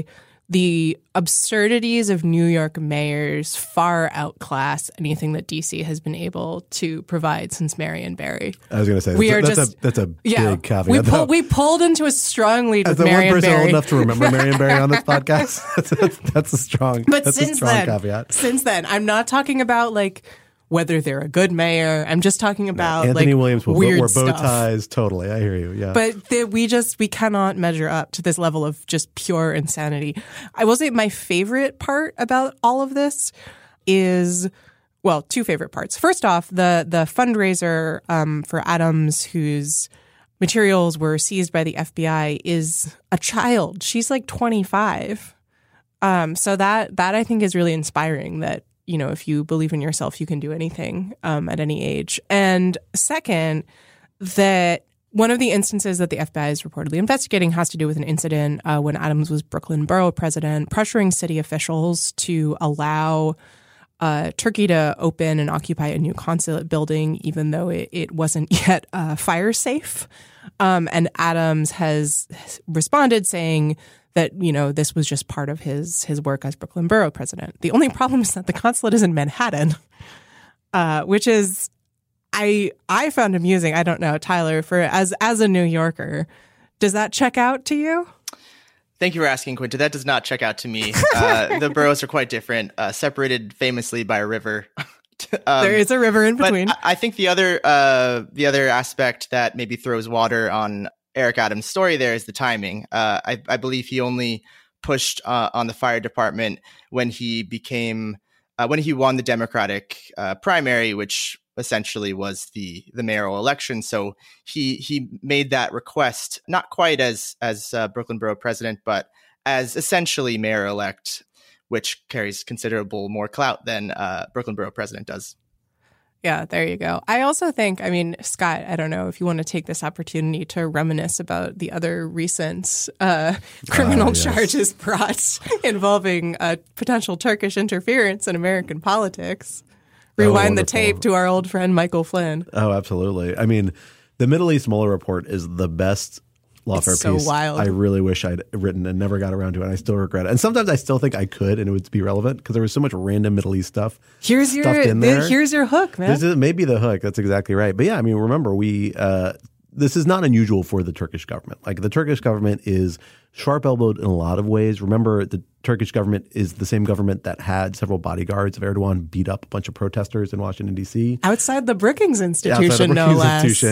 the absurdities of New York mayors far outclass anything that DC has been able to provide since Marion Barry. I was going to say, that's a big caveat. We pulled into a strong lead with As Marion Barry. the one person old enough to remember Marion Barry on this podcast, that's a strong caveat. Since then, I'm not talking about like whether they're a good mayor. I'm just talking about Anthony Williams weird wore bow stuff. ties. Totally, I hear you. Yeah, but we cannot measure up to this level of just pure insanity. I will say my favorite part about all of this is, well, two favorite parts. First off, the fundraiser for Adams, whose materials were seized by the FBI, is a child. She's like 25. So that I think is really inspiring, that, you know, if you believe in yourself, you can do anything at any age. And second, that one of the instances that the FBI is reportedly investigating has to do with an incident when Adams was Brooklyn borough president, pressuring city officials to allow Turkey to open and occupy a new consulate building, even though it wasn't yet fire safe. And Adams has responded saying that, you know, this was just part of his work as Brooklyn borough president. The only problem is that the consulate is in Manhattan, which is, I found amusing. I don't know, Tyler, as a New Yorker, does that check out to you? Thank you for asking, Quinta. That does not check out to me. The boroughs are quite different, separated famously by a river. There is a river in between. But I think the other aspect that maybe throws water on Eric Adams' story there is the timing. I believe he only pushed on the fire department when he won the Democratic primary, which essentially was the mayoral election. So he made that request, not quite as Brooklyn borough president, but as essentially mayor-elect, which carries considerable more clout than Brooklyn borough president does. Yeah, there you go. I also think, I mean, Scott, I don't know if you want to take this opportunity to reminisce about the other recent criminal charges brought involving potential Turkish interference in American politics. Rewind the tape to our old friend Michael Flynn. Oh, absolutely. I mean, the Middle East Mueller report is the best lawfare piece wild. I really wish I'd written and never got around to it. And I still regret it. And sometimes I still think I could and it would be relevant because there was so much random Middle East stuff Here's your hook, man. This is maybe the hook. That's exactly right. But yeah, I mean, remember, this is not unusual for the Turkish government. Like, the Turkish government is sharp-elbowed in a lot of ways. Remember, the Turkish government is the same government that had several bodyguards of Erdogan beat up a bunch of protesters in Washington, D.C. Outside the Brookings Institution, no less.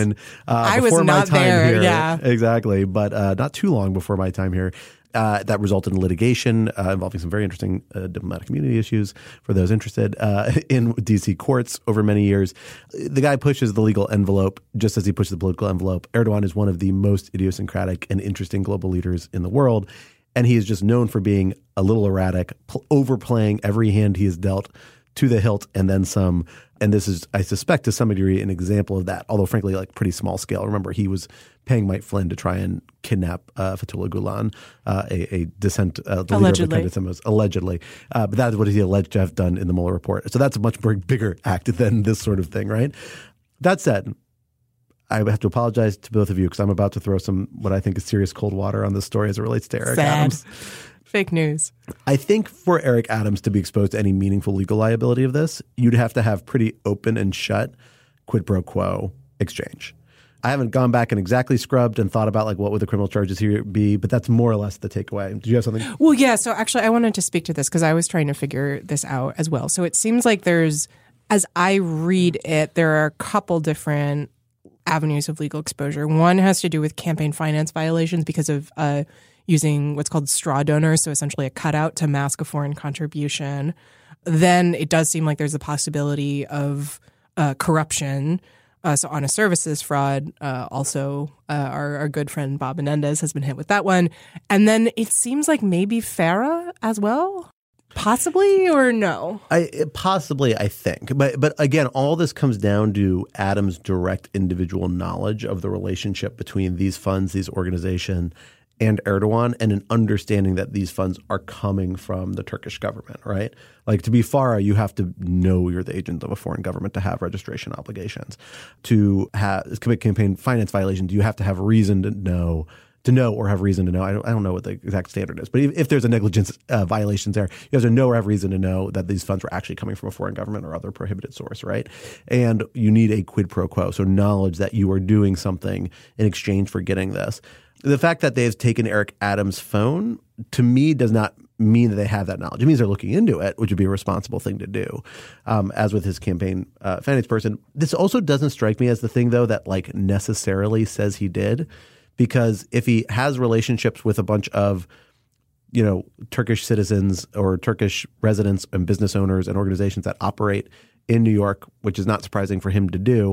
I was not there, yeah. Exactly, but not too long before my time here. That resulted in litigation involving some very interesting diplomatic immunity issues for those interested in D.C. courts over many years. The guy pushes the legal envelope just as he pushes the political envelope. Erdogan is one of the most idiosyncratic and interesting global leaders in the world, and he is just known for being a little erratic, overplaying every hand he is dealt to the hilt and then some. And this is, I suspect, to some degree, an example of that, although frankly, like, pretty small scale. Remember, he was paying Mike Flynn to try and kidnap Fethullah Gulen, a the leader of the Kandid, allegedly. But that is what he alleged to have done in the Mueller report. So that's a much bigger act than this sort of thing, right? That said, I have to apologize to both of you because I'm about to throw some what I think is serious cold water on this story as it relates to Eric Adams. Fake news. I think for Eric Adams to be exposed to any meaningful legal liability of this, you'd have to have pretty open and shut quid pro quo exchange. I haven't gone back and exactly scrubbed and thought about, like, what would the criminal charges here be, but that's more or less the takeaway. Did you have something? Well, yeah. So actually, I wanted to speak to this because I was trying to figure this out as well. So it seems like there's, as I read it, there are a couple different avenues of legal exposure. One has to do with campaign finance violations because of using what's called straw donors, so essentially a cutout to mask a foreign contribution. Then it does seem like there's a possibility of corruption. So honest services fraud, also our good friend Bob Menendez has been hit with that one. And then it seems like maybe FARA as well, possibly, or no? Possibly, I think. But again, all this comes down to Adams' direct individual knowledge of the relationship between these funds, these organizations, and Erdogan, and an understanding that these funds are coming from the Turkish government, right? Like, to be FARA, you have to know you're the agent of a foreign government to have registration obligations. To commit campaign finance violations, you have to have reason to know to know or have reason to know. I don't know what the exact standard is, but if there's a negligence violations there, you have to know or have reason to know that these funds were actually coming from a foreign government or other prohibited source, right? And you need a quid pro quo, so knowledge that you are doing something in exchange for getting this. The fact that they've taken Eric Adams' phone, to me, does not mean that they have that knowledge. It means they're looking into it, which would be a responsible thing to do, as with his campaign finance person. This also doesn't strike me as the thing, though, that like necessarily says he did. Because if he has relationships with a bunch of, Turkish citizens or Turkish residents and business owners and organizations that operate in New York, which is not surprising for him to do,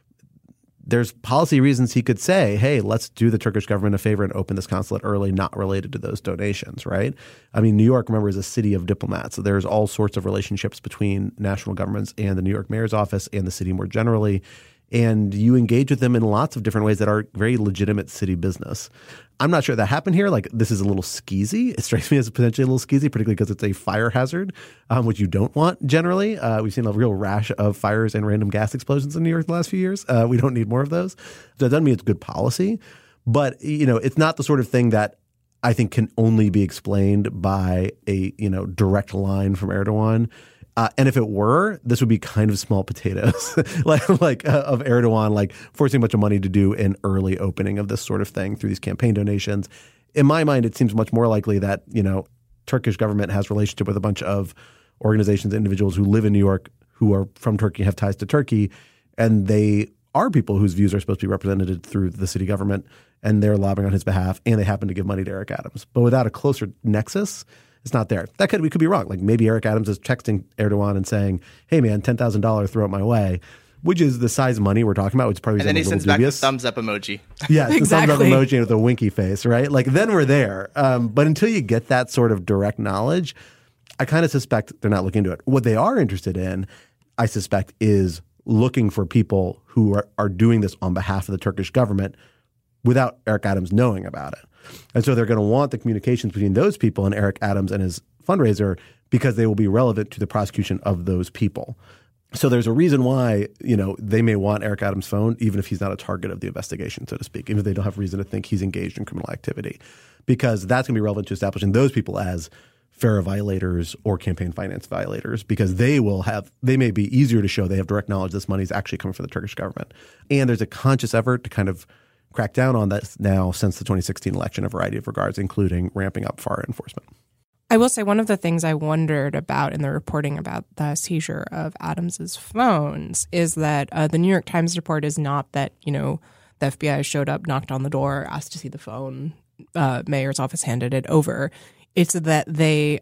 there's policy reasons he could say, hey, let's do the Turkish government a favor and open this consulate early, not related to those donations, right? I mean, New York, remember, is a city of diplomats. So there's all sorts of relationships between national governments and the New York mayor's office and the city more generally. And you engage with them in lots of different ways that are very legitimate city business. I'm not sure that happened here. Like, this is a little skeezy. It strikes me as potentially a little skeezy, particularly because it's a fire hazard, which you don't want generally. We've seen a real rash of fires and random gas explosions in New York the last few years. We don't need more of those. So it doesn't mean it's good policy. But, it's not the sort of thing that I think can only be explained by a, direct line from Erdogan. And if it were, this would be kind of small potatoes, like of Erdogan, like forcing a bunch of money to do an early opening of this sort of thing through these campaign donations. In my mind, it seems much more likely that, Turkish government has relationship with a bunch of organizations, individuals who live in New York, who are from Turkey, have ties to Turkey, and they are people whose views are supposed to be represented through the city government, and they're lobbying on his behalf, and they happen to give money to Eric Adams. But without a closer nexus, it's not there. We could be wrong. Like maybe Eric Adams is texting Erdogan and saying, hey, man, $10,000, throw it my way, which is the size of money we're talking about, which probably is a little dubious. And then he sends back the thumbs up emoji. Yeah, exactly. The thumbs up emoji with a winky face, right? Like then we're there. But until you get that sort of direct knowledge, I kind of suspect they're not looking into it. What they are interested in, I suspect, is looking for people who are doing this on behalf of the Turkish government without Eric Adams knowing about it. And so they're going to want the communications between those people and Eric Adams and his fundraiser because they will be relevant to the prosecution of those people. So there's a reason why, they may want Eric Adams' phone, even if he's not a target of the investigation, so to speak, even if they don't have reason to think he's engaged in criminal activity, because that's going to be relevant to establishing those people as FARA violators or campaign finance violators, because they may be easier to show they have direct knowledge this money is actually coming from the Turkish government. And there's a conscious effort to kind of crack down on that now since the 2016 election in a variety of regards, including ramping up FARA enforcement. I will say one of the things I wondered about in the reporting about the seizure of Adams's phones is that the New York Times report is not that, the FBI showed up, knocked on the door, asked to see the phone, mayor's office handed it over. It's that the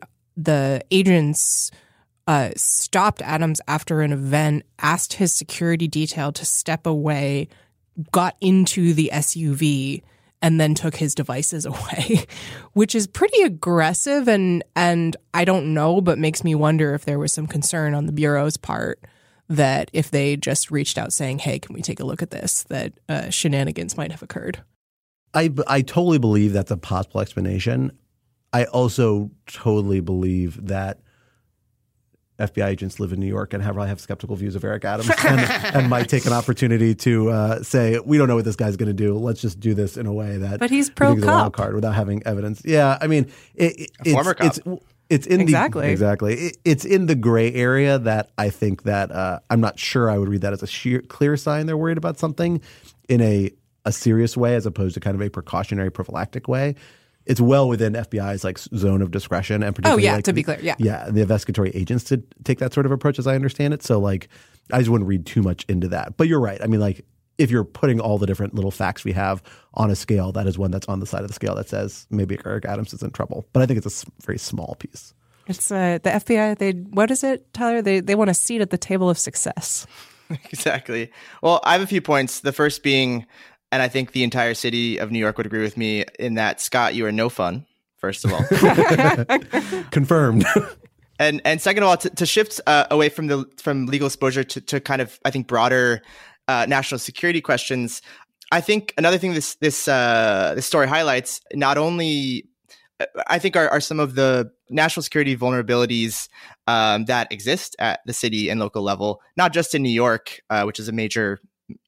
agents stopped Adams after an event, asked his security detail to step away, got into the SUV, and then took his devices away, which is pretty aggressive and I don't know, but makes me wonder if there was some concern on the Bureau's part that if they just reached out saying, hey, can we take a look at this, that shenanigans might have occurred. I totally believe that's a possible explanation. I also totally believe that FBI agents live in New York and have skeptical views of Eric Adams and might take an opportunity to say, we don't know what this guy's going to do. Let's just do this in a way that but he's pro-cop. A wild card without having evidence. Yeah, I mean, former cop. It's in exactly. It's in the gray area that I think that I'm not sure I would read that as a clear sign they're worried about something in a serious way as opposed to kind of a precautionary prophylactic way. It's well within FBI's zone of discretion, and particularly to be clear, the investigatory agents to take that sort of approach, as I understand it. So I just wouldn't read too much into that. But you're right. I mean, if you're putting all the different little facts we have on a scale, that is one that's on the side of the scale that says maybe Eric Adams is in trouble. But I think it's a very small piece. It's the FBI. What is it, Tyler? They want a seat at the table of success. Exactly. Well, I have a few points. The first being, and I think the entire city of New York would agree with me in that, Scott, you are no fun, first of all. Confirmed. And second of all, to shift away from legal exposure to kind of, I think, broader national security questions, I think another thing this story highlights, not only I think are some of the national security vulnerabilities that exist at the city and local level, not just in New York, which is a major,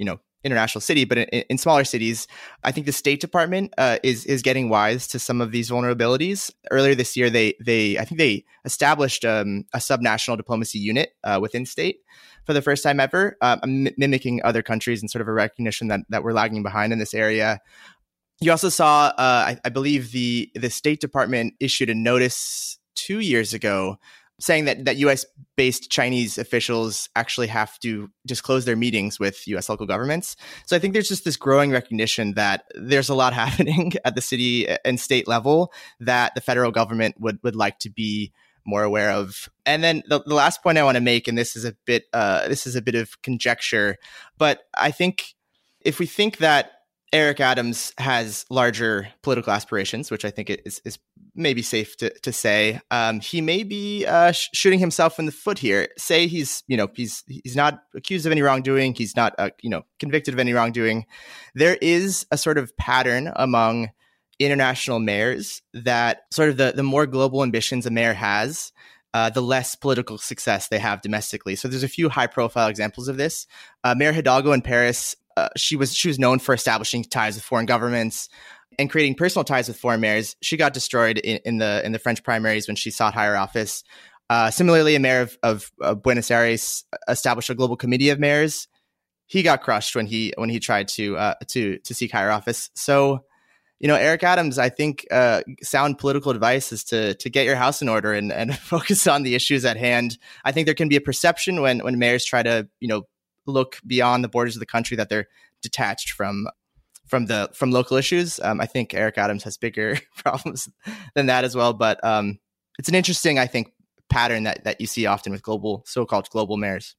international city, but in smaller cities, I think the State Department is getting wise to some of these vulnerabilities. Earlier this year, I think they established a subnational diplomacy unit within state for the first time ever, mimicking other countries and sort of a recognition that we're lagging behind in this area. You also saw, I believe, the State Department issued a notice 2 years ago saying that U.S.-based Chinese officials actually have to disclose their meetings with U.S. local governments. So I think there's just this growing recognition that there's a lot happening at the city and state level that the federal government would like to be more aware of. And then the last point I want to make, and this is a bit of conjecture, but I think if we think that Eric Adams has larger political aspirations, which I think is maybe safe to say, he may be shooting himself in the foot here. Say he's not accused of any wrongdoing, he's not convicted of any wrongdoing. There is a sort of pattern among international mayors that sort of the more global ambitions a mayor has, the less political success they have domestically. So there's a few high profile examples of this. Mayor Hidalgo in Paris, she was known for establishing ties with foreign governments and creating personal ties with foreign mayors. She got destroyed in the French primaries when she sought higher office. Similarly, a mayor of Buenos Aires established a global committee of mayors. He got crushed when he tried to seek higher office. So, Eric Adams, I think sound political advice is to get your house in order and focus on the issues at hand. I think there can be a perception when mayors try to look beyond the borders of the country that they're detached from local issues. I think Eric Adams has bigger problems than that as well. But it's an interesting, I think, pattern that you see often with so-called global mayors.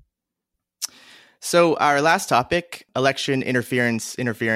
So our last topic, election interference.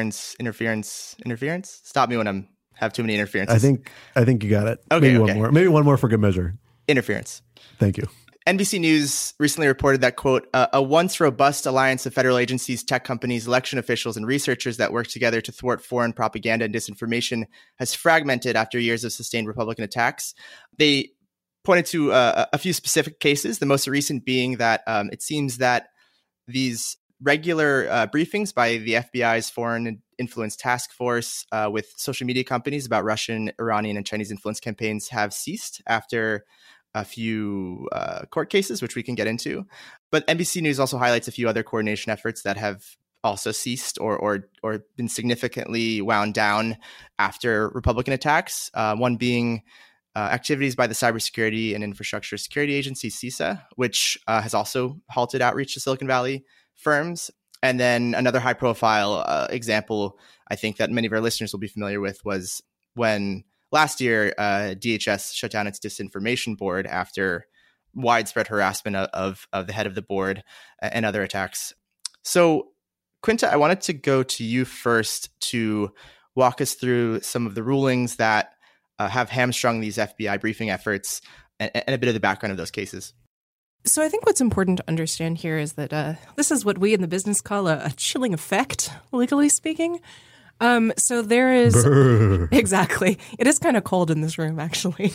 Stop me when I have too many interferences. I think you got it. Okay, Maybe one more for good measure. Interference. Thank you. NBC News recently reported that, quote, a once robust alliance of federal agencies, tech companies, election officials, and researchers that work together to thwart foreign propaganda and disinformation has fragmented after years of sustained Republican attacks. They pointed to a few specific cases, the most recent being that it seems that these regular briefings by the FBI's Foreign Influence Task Force with social media companies about Russian, Iranian, and Chinese influence campaigns have ceased after a few court cases, which we can get into. But NBC News also highlights a few other coordination efforts that have also ceased or been significantly wound down after Republican attacks. One being activities by the Cybersecurity and Infrastructure Security Agency, CISA, which has also halted outreach to Silicon Valley firms. And then another high-profile example, I think that many of our listeners will be familiar with, was when last year, DHS shut down its disinformation board after widespread harassment of the head of the board and other attacks. So, Quinta, I wanted to go to you first to walk us through some of the rulings that have hamstrung these FBI briefing efforts and a bit of the background of those cases. So I think what's important to understand here is that this is what we in the business call a chilling effect, legally speaking. So there is exactly. It is kind of cold in this room, actually.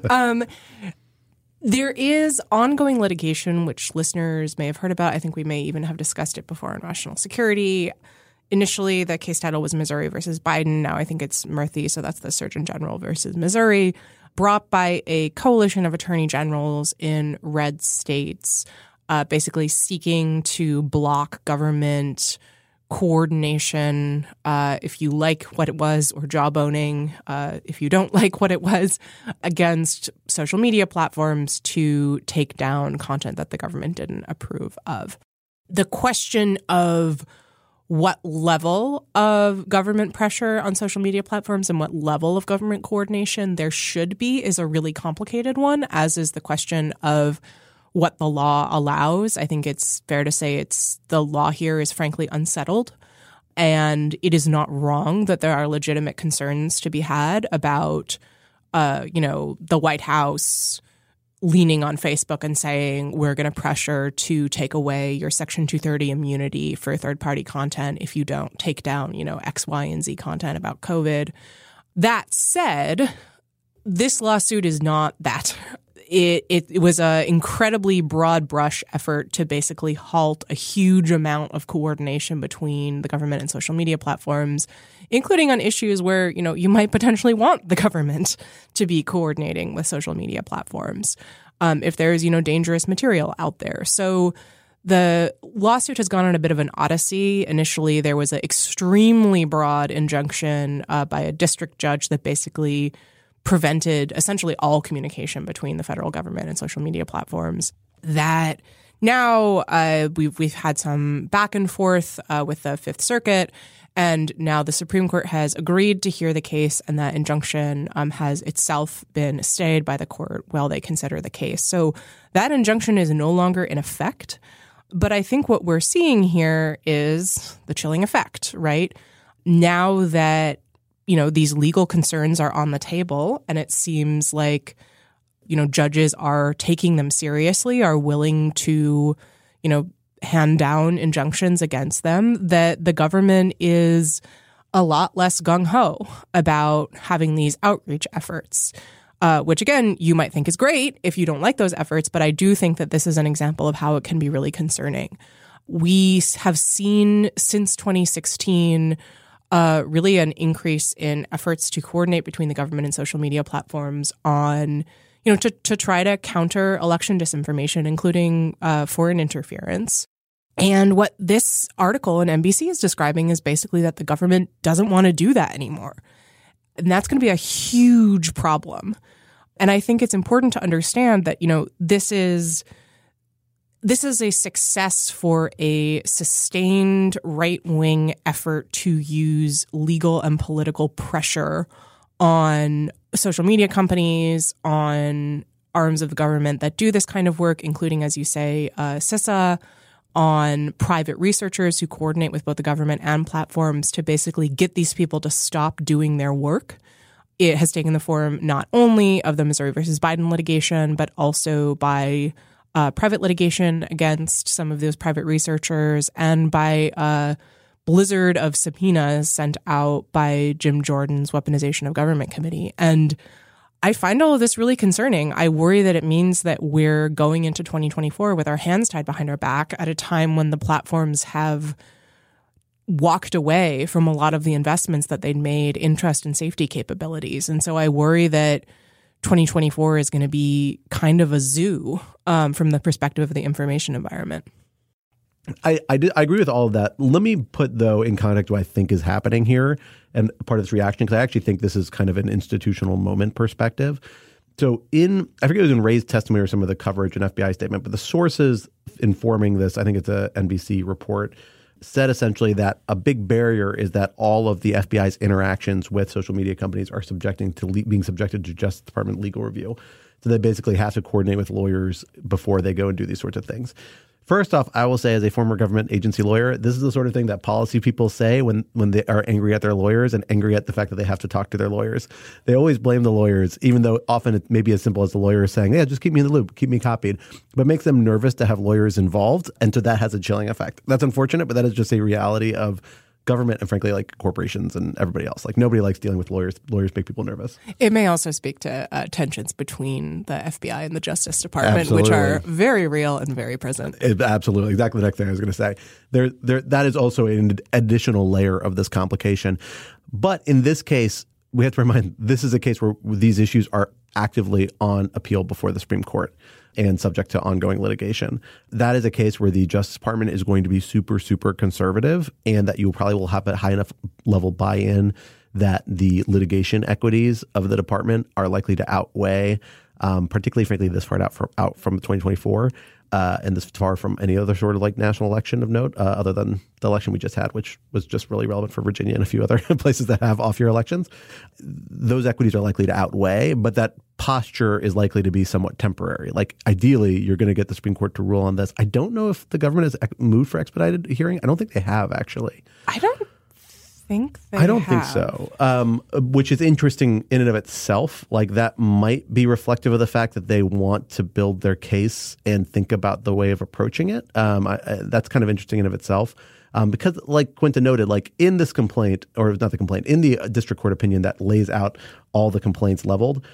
There is ongoing litigation, which listeners may have heard about. I think we may even have discussed it before on Rational Security. Initially, the case title was Missouri versus Biden. Now I think it's Murthy, so that's the Surgeon General versus Missouri, brought by a coalition of attorney generals in red states, basically seeking to block government coordination, if you like what it was, or jawboning, if you don't like what it was, against social media platforms to take down content that the government didn't approve of. The question of what level of government pressure on social media platforms and what level of government coordination there should be is a really complicated one, as is the question of what the law allows. I think it's fair to say the law here is frankly unsettled, and it is not wrong that there are legitimate concerns to be had about, the White House leaning on Facebook and saying we're going to pressure to take away your Section 230 immunity for third-party content if you don't take down, X, Y, and Z content about COVID. That said, this lawsuit is not that. It was an incredibly broad brush effort to basically halt a huge amount of coordination between the government and social media platforms, including on issues where, you might potentially want the government to be coordinating with social media platforms if there's, dangerous material out there. So the lawsuit has gone on a bit of an odyssey. Initially, there was an extremely broad injunction by a district judge that basically prevented essentially all communication between the federal government and social media platforms. That now we've had some back and forth with the Fifth Circuit, and now the Supreme Court has agreed to hear the case, and that injunction has itself been stayed by the court while they consider the case. So that injunction is no longer in effect. But I think what we're seeing here is the chilling effect, right? Now that these legal concerns are on the table, and it seems like, judges are taking them seriously, are willing to, hand down injunctions against them, that the government is a lot less gung-ho about having these outreach efforts, which, again, you might think is great if you don't like those efforts, but I do think that this is an example of how it can be really concerning. We have seen since 2016 really an increase in efforts to coordinate between the government and social media platforms on, to try to counter election disinformation, including foreign interference. And what this article in NBC is describing is basically that the government doesn't want to do that anymore. And that's going to be a huge problem. And I think it's important to understand that, this is a success for a sustained right-wing effort to use legal and political pressure on social media companies, on arms of the government that do this kind of work, including, as you say, CISA, on private researchers who coordinate with both the government and platforms to basically get these people to stop doing their work. It has taken the form not only of the Missouri versus Biden litigation, but also by private litigation against some of those private researchers, and by a blizzard of subpoenas sent out by Jim Jordan's Weaponization of Government Committee. And I find all of this really concerning. I worry that it means that we're going into 2024 with our hands tied behind our back at a time when the platforms have walked away from a lot of the investments that they'd made in trust and safety capabilities. And so I worry that 2024 is going to be kind of a zoo from the perspective of the information environment. I agree with all of that. Let me put, though, in context what I think is happening here and part of this reaction, because I actually think this is kind of an institutional moment perspective. So I forget it was in Ray's testimony or some of the coverage in FBI statement, but the sources informing this, I think it's a NBC report, said essentially that a big barrier is that all of the FBI's interactions with social media companies are being subjected to Justice Department legal review. So they basically have to coordinate with lawyers before they go and do these sorts of things. First off, I will say, as a former government agency lawyer, this is the sort of thing that policy people say when they are angry at their lawyers and angry at the fact that they have to talk to their lawyers. They always blame the lawyers, even though often it may be as simple as the lawyer saying, yeah, just keep me in the loop, keep me copied. But it makes them nervous to have lawyers involved. And so that has a chilling effect. That's unfortunate, but that is just a reality of government and, frankly, like corporations and everybody else. Like, nobody likes dealing with lawyers. Lawyers make people nervous. It may also speak to tensions between the FBI and the Justice Department, Absolutely. Which are very real and very present. Absolutely. Exactly the next thing I was going to say. That is also an additional layer of this complication. But in this case, we have to remind, this is a case where these issues are actively on appeal before the Supreme Court and subject to ongoing litigation. That is a case where the Justice Department is going to be super, super conservative, and that you probably will have a high enough level buy-in that the litigation equities of the department are likely to outweigh, particularly, frankly, this far out from 2024, and this far from any other sort of like national election of note, other than the election we just had, which was just really relevant for Virginia and a few other places that have off-year elections. Those equities are likely to outweigh, but that posture is likely to be somewhat temporary. Like, ideally, you're going to get the Supreme Court to rule on this. I don't know if the government has moved for expedited hearing. I don't think they have, actually. I don't think so. Which is interesting in and of itself. Like, that might be reflective of the fact that they want to build their case and think about the way of approaching it. That's kind of interesting in and of itself. Because, like Quinta noted, like in this complaint, or not the complaint, in the district court opinion that lays out all the complaints leveled,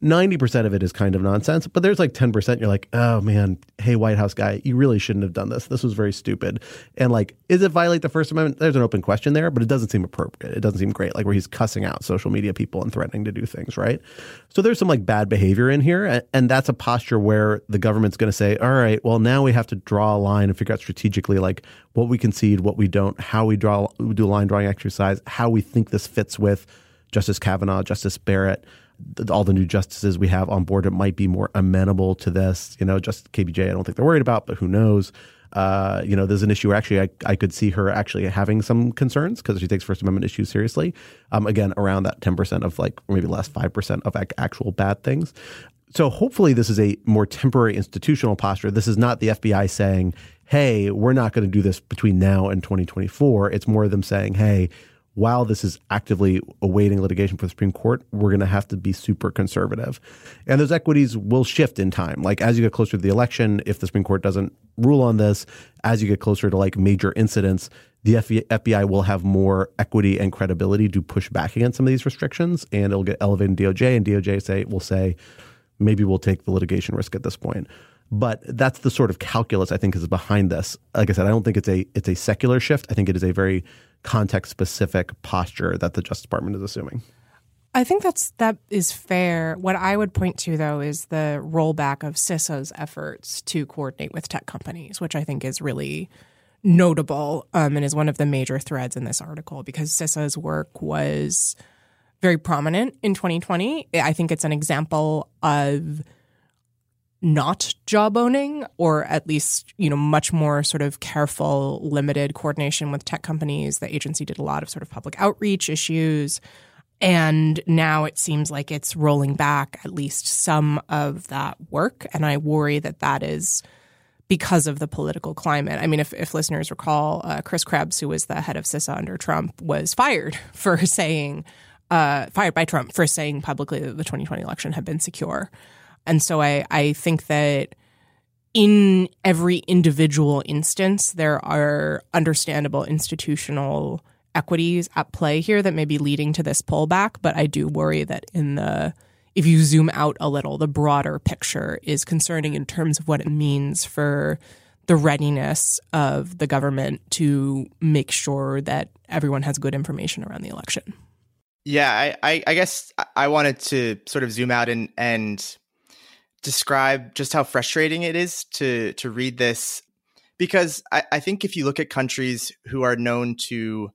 90% of it is kind of nonsense, but there's like 10% you're like, oh man, hey, White House guy, you really shouldn't have done this. This was very stupid. And like, is it violate the First Amendment? There's an open question there, but it doesn't seem appropriate. It doesn't seem great, like where he's cussing out social media people and threatening to do things, right? So there's some like bad behavior in here. And that's a posture where the government's going to say, all right, well, now we have to draw a line and figure out strategically like what we concede, what we don't, how we do a line drawing exercise, how we think this fits with Justice Kavanaugh, Justice Barrett, all the new justices we have on board. It might be more amenable to this. Just KBJ, I don't think they're worried about, but who knows? There's an issue where actually I could see her actually having some concerns because she takes First Amendment issues seriously. Again, around that 10% of like, or maybe less 5% of actual bad things. So hopefully this is a more temporary institutional posture. This is not the FBI saying, hey, we're not going to do this between now and 2024. It's more of them saying, hey, while this is actively awaiting litigation for the Supreme Court, we're going to have to be super conservative. And those equities will shift in time. Like as you get closer to the election, if the Supreme Court doesn't rule on this, as you get closer to like major incidents, the FBI will have more equity and credibility to push back against some of these restrictions, and it'll get elevated in DOJ, and DOJ will say, maybe we'll take the litigation risk at this point. But that's the sort of calculus I think is behind this. Like I said, I don't think it's a secular shift. I think it is a very context-specific posture that the Justice Department is assuming. I think that is fair. What I would point to, though, is the rollback of CISA's efforts to coordinate with tech companies, which I think is really notable and is one of the major threads in this article, because CISA's work was very prominent in 2020. I think it's an example of not job owning, or at least, much more sort of careful, limited coordination with tech companies. The agency did a lot of sort of public outreach issues. And now it seems like it's rolling back at least some of that work. And I worry that is because of the political climate. I mean, if listeners recall, Chris Krebs, who was the head of CISA under Trump, was fired by Trump for saying publicly that the 2020 election had been secure. And so I think that in every individual instance, there are understandable institutional equities at play here that may be leading to this pullback. But I do worry that if you zoom out a little, the broader picture is concerning in terms of what it means for the readiness of the government to make sure that everyone has good information around the election. Yeah, I guess I wanted to sort of zoom out and describe just how frustrating it is to read this, because I think if you look at countries who are known to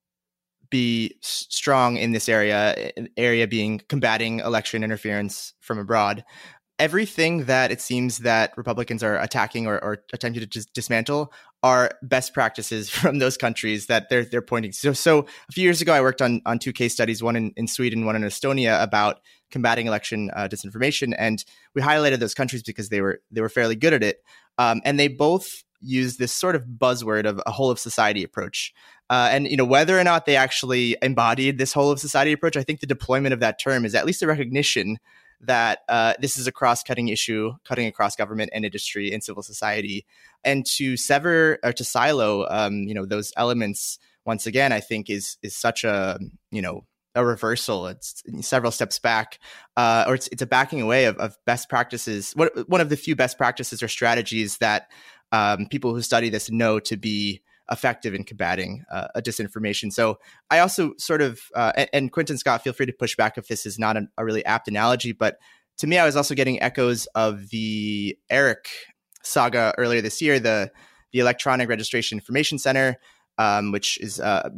be strong in this area being combating election interference from abroad, everything that it seems that Republicans are attacking or attempting to dismantle are best practices from those countries that they're pointing to. So a few years ago, I worked on two case studies, one in Sweden, one in Estonia, about combating election disinformation, and we highlighted those countries because they were fairly good at it, and they both use this sort of buzzword of a whole of society approach. And whether or not they actually embodied this whole of society approach, I think the deployment of that term is at least a recognition that this is a cross-cutting issue, cutting across government and industry and civil society, and to sever or to silo, those elements once again, I think is such a reversal. It's several steps back, or it's a backing away of best practices. One of the few best practices or strategies that people who study this know to be effective in combating a disinformation. So I also sort of, and Quentin Scott, feel free to push back if this is not a really apt analogy, but to me, I was also getting echoes of the ERIC saga earlier this year, the Electronic Registration Information Center, which is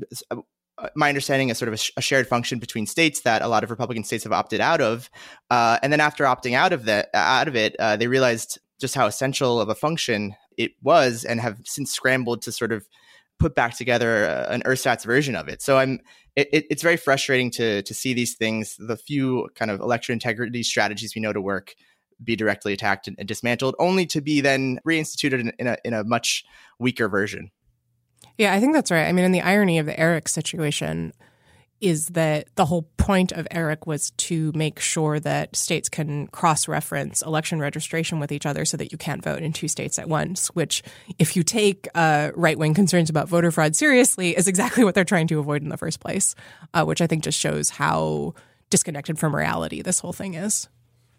my understanding is sort of a shared function between states that a lot of Republican states have opted out of. And then after opting out of it, they realized just how essential of a function it was, and have since scrambled to sort of put back together an ersatz version of it. So it's very frustrating to see these things, the few kind of election integrity strategies we know to work, be directly attacked and dismantled, only to be then reinstituted in a much weaker version. Yeah, I think that's right. I mean, and the irony of the ERIC situation is that the whole point of ERIC was to make sure that states can cross-reference election registration with each other so that you can't vote in two states at once, which, if you take right-wing concerns about voter fraud seriously, is exactly what they're trying to avoid in the first place, which I think just shows how disconnected from reality this whole thing is.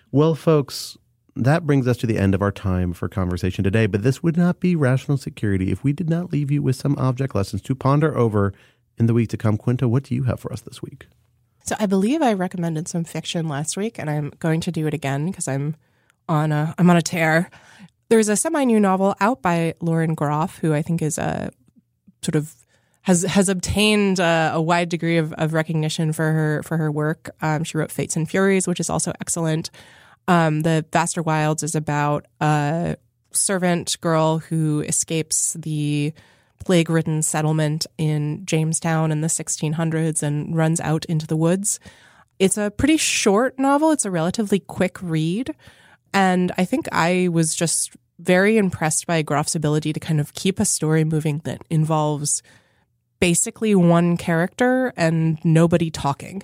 Well, folks, that brings us to the end of our time for conversation today, but this would not be Rational Security if we did not leave you with some object lessons to ponder over in the week to come. Quinta, what do you have for us this week? So I believe I recommended some fiction last week, and I'm going to do it again because I'm on a tear. There's a semi-new novel out by Lauren Groff, who I think is a sort of has obtained a wide degree of recognition for her work. She wrote Fates and Furies, which is also excellent. The Vaster Wilds is about a servant girl who escapes the plague-ridden settlement in Jamestown in the 1600s and runs out into the woods. It's a pretty short novel. It's a relatively quick read. And I think I was just very impressed by Groff's ability to kind of keep a story moving that involves basically one character and nobody talking.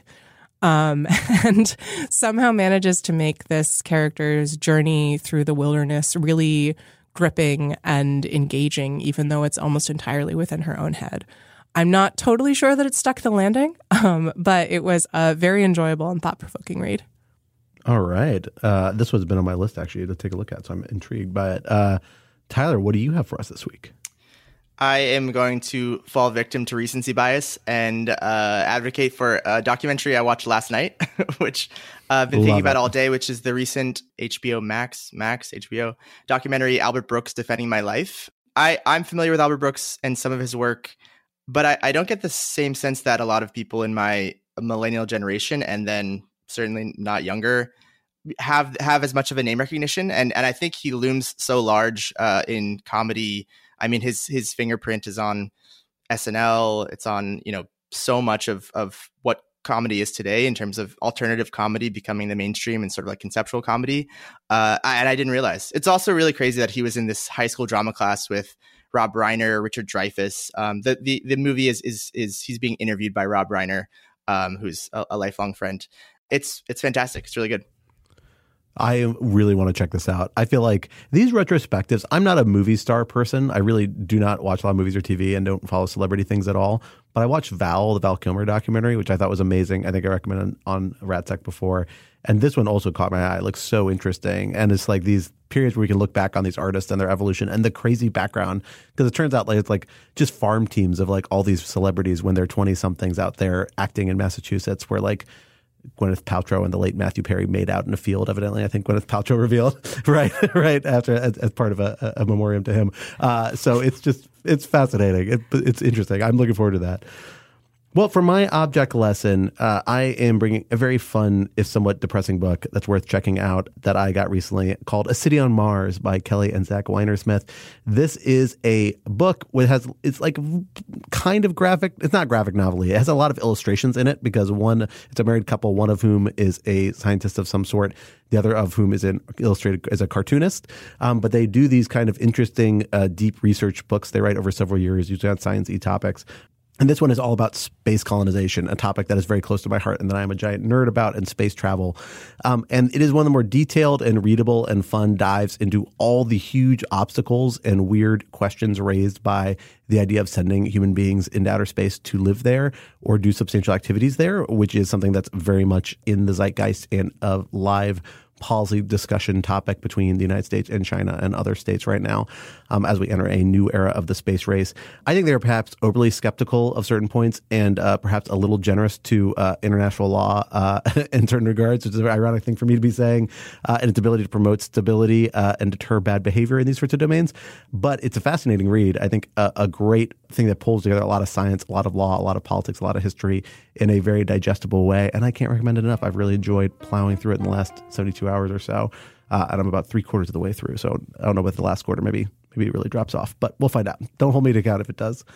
And somehow manages to make this character's journey through the wilderness really gripping and engaging, even though it's almost entirely within her own head. I'm not totally sure that it stuck the landing, but it was a very enjoyable and thought-provoking read. All right. This one's been on my list, actually, to take a look at, so I'm intrigued by it. Tyler, what do you have for us this week? I am going to fall victim to recency bias and advocate for a documentary I watched last night, which I've been thinking about all day, which is the recent HBO Max documentary, Albert Brooks Defending My Life. I'm familiar with Albert Brooks and some of his work, but I don't get the same sense that a lot of people in my millennial generation, and then certainly not younger, have as much of a name recognition. And I think he looms so large in comedy. I mean, his fingerprint is on SNL. It's on, so much of what comedy is today in terms of alternative comedy becoming the mainstream and sort of like conceptual comedy. And I didn't realize. It's also really crazy that he was in this high school drama class with Rob Reiner, Richard Dreyfuss. The movie is he's being interviewed by Rob Reiner, who's a lifelong friend. It's fantastic. It's really good. I really want to check this out. I feel like these retrospectives, I'm not a movie star person. I really do not watch a lot of movies or TV and don't follow celebrity things at all. But I watched Val, the Val Kilmer documentary, which I thought was amazing. I think I recommended on RATSEC before. And this one also caught my eye. It looks so interesting. And it's like these periods where we can look back on these artists and their evolution and the crazy background. Because it turns out like it's like just farm teams of like all these celebrities when they're 20-somethings out there acting in Massachusetts, where like Gwyneth Paltrow and the late Matthew Perry made out in a field, evidently. I think Gwyneth Paltrow revealed right after as part of a memoriam to him. So it's fascinating. It's interesting. I'm looking forward to that. Well, for my object lesson, I am bringing a very fun, if somewhat depressing book that's worth checking out that I got recently called A City on Mars by Kelly and Zach Weinersmith. This is a book it's like kind of graphic. It's not graphic novel-y. It has a lot of illustrations in it because it's a married couple, one of whom is a scientist of some sort, the other of whom is illustrated as a cartoonist. But they do these kind of interesting, deep research books they write over several years, usually on science-y topics. And this one is all about space colonization, a topic that is very close to my heart and that I'm a giant nerd about, and space travel. And it is one of the more detailed and readable and fun dives into all the huge obstacles and weird questions raised by the idea of sending human beings into outer space to live there or do substantial activities there, which is something that's very much in the zeitgeist and a live policy discussion topic between the United States and China and other states right now as we enter a new era of the space race. I think they are perhaps overly skeptical of certain points and perhaps a little generous to international law in certain regards, which is an ironic thing for me to be saying, and its ability to promote stability and deter bad behavior in these sorts of domains. But it's a fascinating read. I think a great thing that pulls together a lot of science, a lot of law, a lot of politics, a lot of history in a very digestible way. And I can't recommend it enough. I've really enjoyed plowing through it in the last 72 hours or so. And I'm about 3/4 of the way through. So I don't know about the last quarter. Maybe it really drops off, but we'll find out. Don't hold me to account if it does.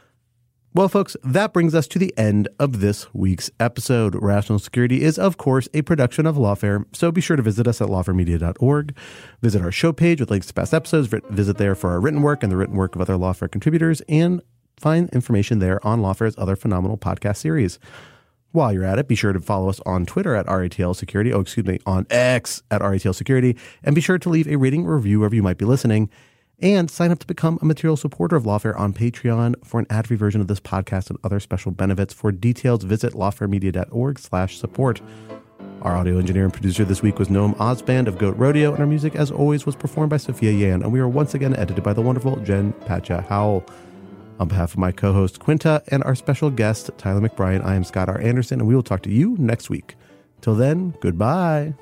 Well, folks, that brings us to the end of this week's episode. Rational Security is, of course, a production of Lawfare, so be sure to visit us at lawfaremedia.org. Visit our show page with links to past episodes. Visit there for our written work and the written work of other Lawfare contributors, and find information there on Lawfare's other phenomenal podcast series. While you're at it, be sure to follow us on Twitter at RATL Security. On X at RATL Security. And be sure to leave a rating or review wherever you might be listening. And sign up to become a material supporter of Lawfare on Patreon for an ad-free version of this podcast and other special benefits. For details, visit lawfaremedia.org/support. Our audio engineer and producer this week was Noam Osband of Goat Rodeo, and our music, as always, was performed by Sophia Yan, and we are once again edited by the wonderful Jen Patja Howell. On behalf of my co-host Quinta and our special guest Tyler McBrien, I am Scott R. Anderson, and we will talk to you next week. Till then, goodbye.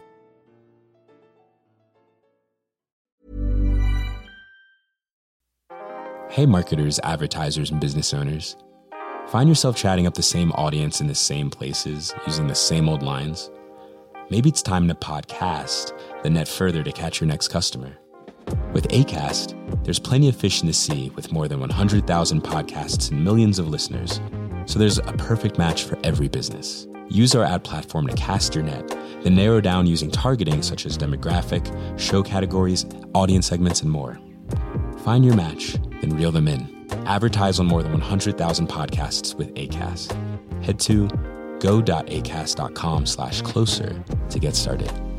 Hey marketers, advertisers, and business owners. Find yourself chatting up the same audience in the same places, using the same old lines? Maybe it's time to podcast the net further to catch your next customer. With Acast, there's plenty of fish in the sea with more than 100,000 podcasts and millions of listeners. So there's a perfect match for every business. Use our ad platform to cast your net, then narrow down using targeting such as demographic, show categories, audience segments, and more. Find your match, then reel them in. Advertise on more than 100,000 podcasts with Acast. Head to go.acast.com/closer to get started.